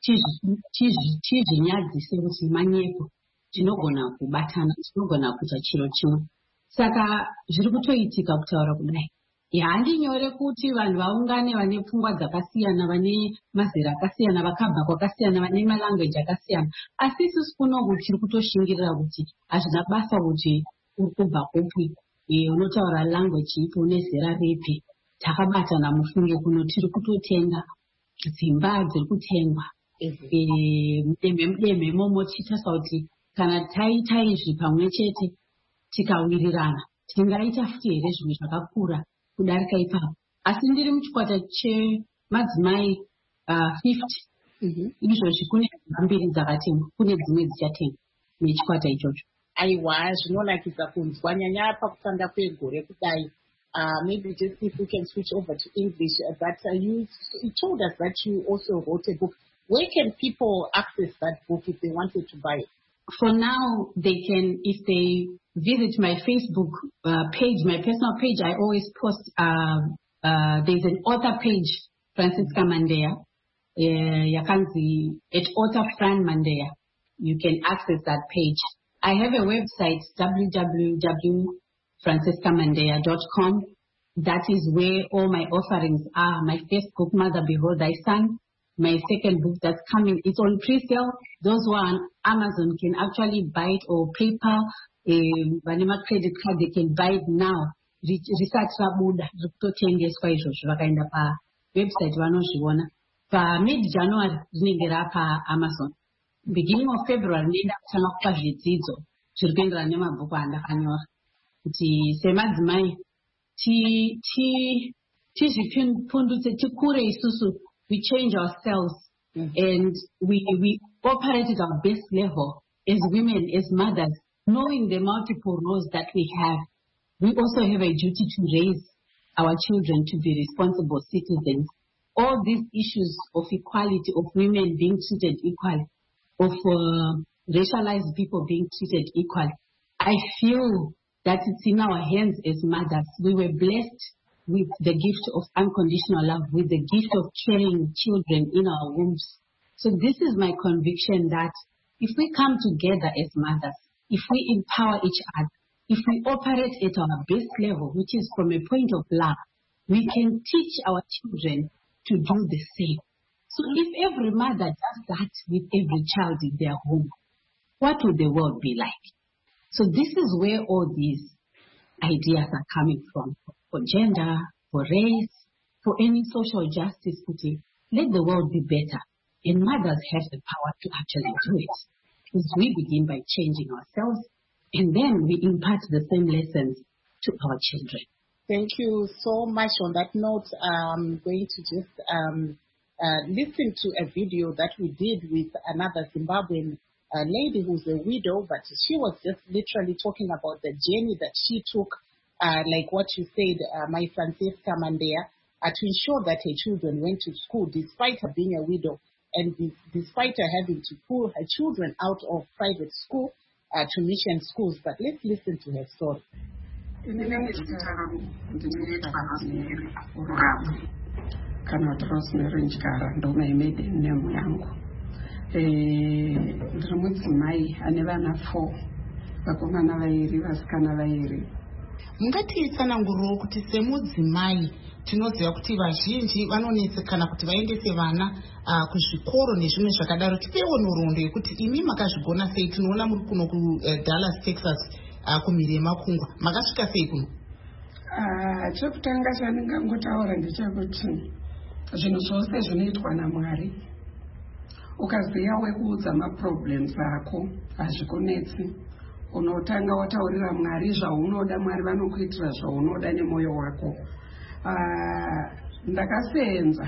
chizvinyadzise kuti manyepo tinogona kubatana, tinogona kuita chiro chimwe. Saka zviri kutoitika kutaura kudai. Handinyore kuti vanhu vaungane vane pfungwa dzakasiyana, vane mazera akasiyana, vakabva kwakasiyana, vane malanguage akasiyana. Asi isusu kunoku tiri kutoshingirira kuti hazvina basa kuti uri kubva kupi, unotaura language ipi, une zera ripi. Takabatana mufunge kuno tiri kutotenga dzimba dziri kutengwa. Mudemhe momo tichitaura kuti kana taita izvi pamwe chete tikawirirana tingaita futi here zvimwe zvakakura kudarika ipapo. Asi ndiri muchikwata chemadzimai fifty izvozvi kune mbiri dzakatengwa, kune dzimwe dzichatengwa nechikwata ichocho. Aiwa, zvinonakidza kunzwa nyanya pakutanga kwegore kudai. Uh, maybe just if we can switch over to English, uh, but uh, you, you told us that you also wrote a book. Where can people access that book if they wanted to buy it? For now, they can, if they visit my Facebook uh, page, my personal page, I always post, uh, uh, there's an author page, Francisca Mandeya, uh, Yakanzi, at author Fran Mandeya. You can access that page. I have a website, w w w dot francisca mandeya dot com. That is where all my offerings are. My first book, Mother Behold Thy Son. My second book that's coming, it's on pre-sale. Those who are on Amazon can actually buy it, or PayPal, um, Vanema credit card, they can buy it now. Research Rabuda, Ritotengeswa izvozvo vakaenda pa website vanozviona. Pa mid-January rinengera pa Amazon. Beginning of February ndenda kutanga kupa zvidzidzo zviri kuenderana nemabhuku andakanyora. Kuti semadzimai tizvipundutse tikure isusu. We change ourselves mm-hmm. and we, we operate at our best level as women, as mothers, knowing the multiple roles that we have. We also have a duty to raise our children to be responsible citizens. All these issues of equality, of women being treated equally, of uh, racialized people being treated equally, I feel that it's in our hands as mothers. We were blessed with the gift of unconditional love, with the gift of carrying children in our wombs. So this is my conviction that if we come together as mothers, if we empower each other, if we operate at our best level, which is from a point of love, we can teach our children to do the same. So if every mother does that with every child in their home, what would the world be like? So this is where all these ideas are coming from. For gender, for race, for any social justice, let the world be better. And mothers have the power to actually do it. Because we begin by changing ourselves, and then we impart the same lessons to our children. Thank you so much. On that note, I'm going to just um, uh, listen to a video that we did with another Zimbabwean uh, lady who's a widow, but she was just literally talking about the journey that she took. Uh, like what you said, uh, my Francisca Mandeya, uh, to ensure that her children went to school despite her being a widow and be, despite her having to pull her children out of private school uh, to mission schools. But let's listen to her story. Kana Rosemary Njikara ndo maimede nemu yangu. Ndiri mudzimai ane vana four, vakomana vairi, vasikana vairi. Ngatiitsananguriro kuti semudzimai tinoziva kuti vazhinji vanonetsekana kuti vaendese vana uh, kuzvikoro nezvimwe zvakadaro. Tipewo nhoroondo yekuti imi makazvigona sei? Tinoona muri kuno ku uh, Dallas, Texas, uh, kumhiri yemakungwa. Makasvika sei kuno? Ah, chekutanga chandingangotaura ndechekuti zvinhu zvose zvinoitwa naMwari. Ukaziya wekuudza maproblems ako hazvikunetsi. Unotanga wataurira Mwari zvaunoda, Mwari vanokuitira zvaunoda nemoyo wako. Ah, ndakasenza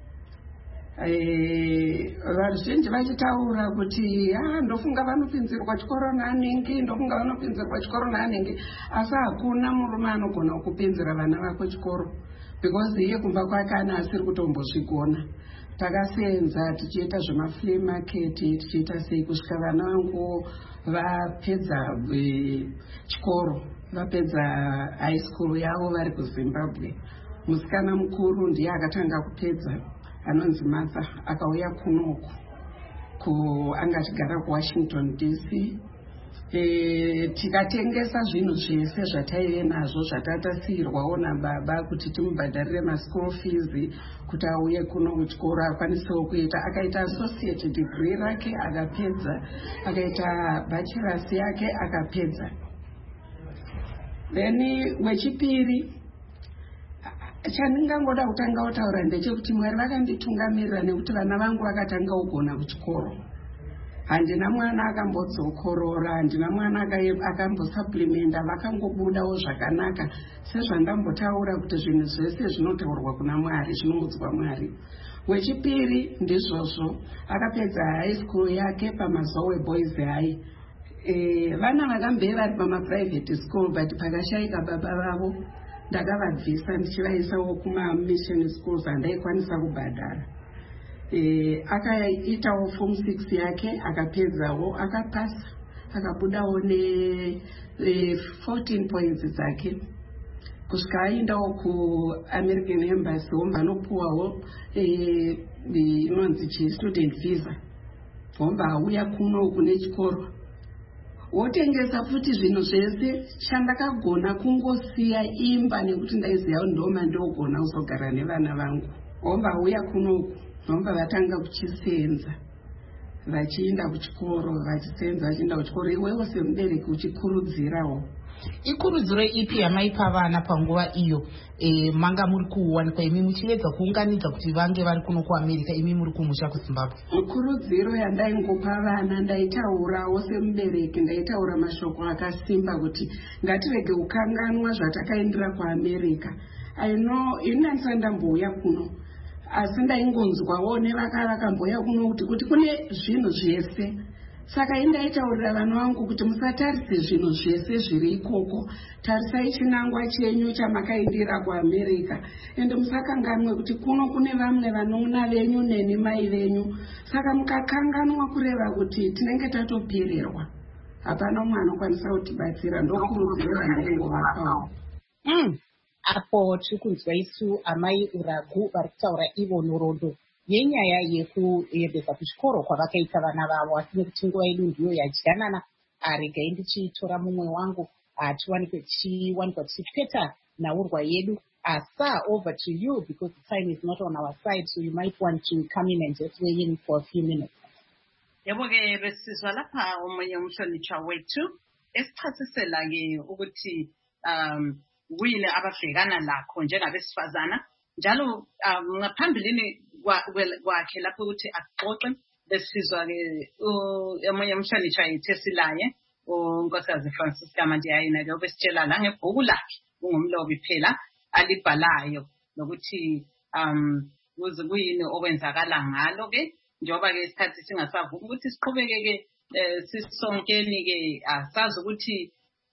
eh vazhinji vachitaura kuti ah ndofunga vanopinzirwa chikoro naanenge, ndofunga vanopinzirwa chikoro naanenge, asi hakuna murume anogona kupinzira vana vako chikoro because iye kumba kwake ana asiri kutombozvigona. Takasenza tichiita zvemaflea market, tichiita sei kusvika vana vangu vapedza chikoro, vapedza high school yavo vari kuZimbabwe. Musikana mukuru ndiye akatanga kupedza, anonzi Martha, akauya kunoku. anga achigara kuWashington D C. E, tikatengesa zvinhu zvese zvataive nazvo zvatatasiyirwawo nababa kuti timubhadharire maschool fees kuti auye kuno kuchikoro akwanisewo kuita. Akaita associate degree rake akapedza, akaita bachelor's yake akapedza. Then wechipiri chandingangoda kutanga kutaura ndechekuti Mwari vakanditungamirira nekuti vana vangu vakatanga kugona kuchikoro. Handina mwana akambodzokorora, handina mwana akambosupplementa, vakangobudawo zvakanaka sezvandambotaura kuti zvinhu zvese zvinotaurwa kuna Mwari, zvinoudzwa Mwari. Wechipiri ndizvozvo akapedza high school yake paMazowe Boys High. E, vana vakambe vari pamaprivate school but pakashaika baba vavo ndakavabvisa ndichivaisawo kuma mission schools andaikwanisa kubhadhara. E, akaitawo form six yake akapedzawo akapasa akabudawo ne e, fourteen points dzake kusvika aendawo kuAmerican Embassy womba anopuwawo inonzi e, student visa womba auya kuno kune chikoro wotengesa futi zvinhu zvese chandakagona kungosiya imba nekuti ndaiziva ndoma ndogona kuzogara nevana vangu womba auya kunoku nomba vatanga kuchisenza vachienda kuchikoro vachisenza vachienda kuchikoro iwewo semubereki uchikurudzirawo. Ikurudziro ipi yamaipa vana panguva iyo e, manga muri kuwanikwa imi muchiedza kuunganidza kuti vange vari kuno kuAmerica imi muri kumusha kuZimbabwe? Ikurudziro yandaingopa vana ndaitaurawo semubereki, ndaitaura mashoko akasimba kuti ngatirege kukanganwa zvatakaendera kuAmerica. I know ini ndandambouya kuno asi ndaingonzwawo nevakava vakamboya kuno kuti kuti kune zvinhu zvese. Saka indaitaurira vana vangu kuti musatarise zvinhu zvese zviri ikoko, tarisai chinangwa chenyu chamakaindira kuAmerica. Ende musakanganwe kuti kuno kune vamwe vanona venyu neni mai venyu. Saka mukakanganwa kureva kuti tinenge tatopererwa, hapana mwana anokwanisa kutibatsira. Ndokurudziro yandaingovapawo. Mm. Apo tiri kunzwa isu amai Uragu vari kutaura ivo nhoroondo yenyaya yekuendesa kuchikoro kwavakaita vana vavo. Asi nekuti nguva yedu ndiyo yadyanana, regai ndichitora mumwe wangu tiwanikwe tichiwanikwa tichipeta naurwa yedu. Sir, over to you because the time is not on our side, so you might want to come in and just weigh in for a few minutes. Yebo-ke besizwa lapha omunye umhlonitshwa wethu esichasisela-ke ukuthi um kuyini ababhekana lakho njengabesifazana njalo ngaphambilini kwakhe lapho ukuthi axoxe besizwa-ke omunye umhlonitshwa yethu esilaye uNkosikazi Francisca Mandiyayina-ke obesitshela la ngebhuku lakhe ungumlobi phela alibhalayo nokuthi um kuyini okwenzakala ngalo-ke njengoba-ke isikhathi singasavumi ukuthi siqhubeke-ke sisonkeni-ke asazi ukuthi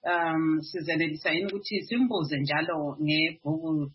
um sizenelisa yini ukuthi simbuze njalo ngebhuku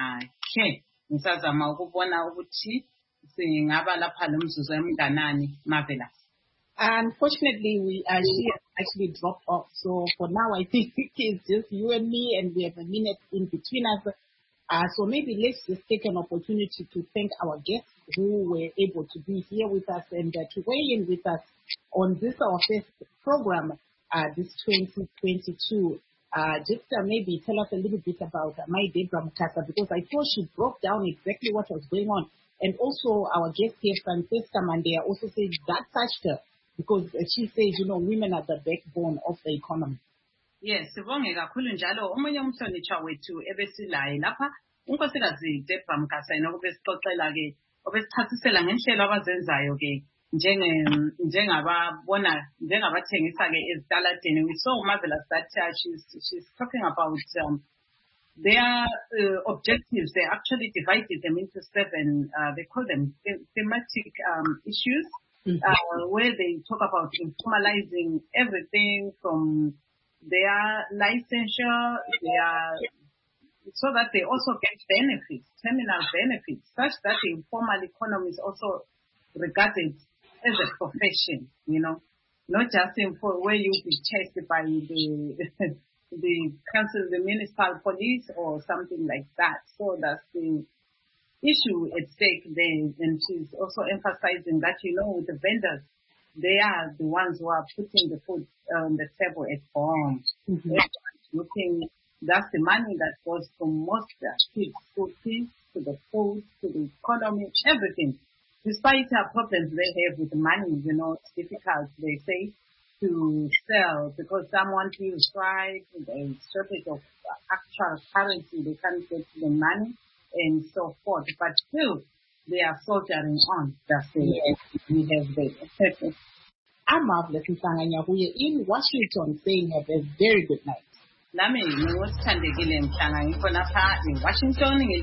lakhe. Ngisazama ukubona ukuthi singaba lapha nomzuzu emnganani Marvelous. Unfortunately, we uh, she actually dropped off. So for now, I think it's just you and me, and we have a minute in between us. Uh, so maybe let's just take an opportunity to thank our guests who were able to be here with us and uh, to weigh in with us on this our first program, uh, this twenty twenty-two. Uh, just uh, maybe tell us a little bit about uh, my Deborah Mukasa, because I thought she broke down exactly what was going on. And also our guest here, Francisca Mandea, also said that touched her because uh, she says, you know, women are the backbone of the economy. Yes, sibonge kakhulu njalo omunye umhlonitshwa wethu ebesilaye lapha unkosikazi Deborah Mukasa inokubesixoxela ke obesichasisela ngenhlelo abazenzayo ke njenge njengababona njengabathengisa ke ezitaladeni. We saw Marvelous that uh, she's she's talking about um, their uh, objectives. They actually divided them into seven. Uh, they call them thematic um, issues, mm-hmm. uh, where they talk about informalizing everything from their licensure, their, so that they also get benefits, terminal benefits, such that the informal economy is also regarded as a profession, you know, not just in for where you be chased by the the council, the municipal police or something like that. So that's the issue at stake there. And she's also emphasizing that, you know, with the vendors, they are the ones who are putting the food on the table at home. Mm-hmm. Everyone's looking, that's the money that goes to most uh, kids' school fees, to the food, to the economy, everything. Despite the problems they have with money, you know, it's difficult, they say, to sell because someone feels right, there's shortage of actual currency, they can't get the money and so forth. But still, they are soldiering on. That's the yes. we have there. I'm Marvelous Nsanganyahuye in Washington saying have a very good night. Nami, ngosithandekile mhlanga ngikho lapha eWashington.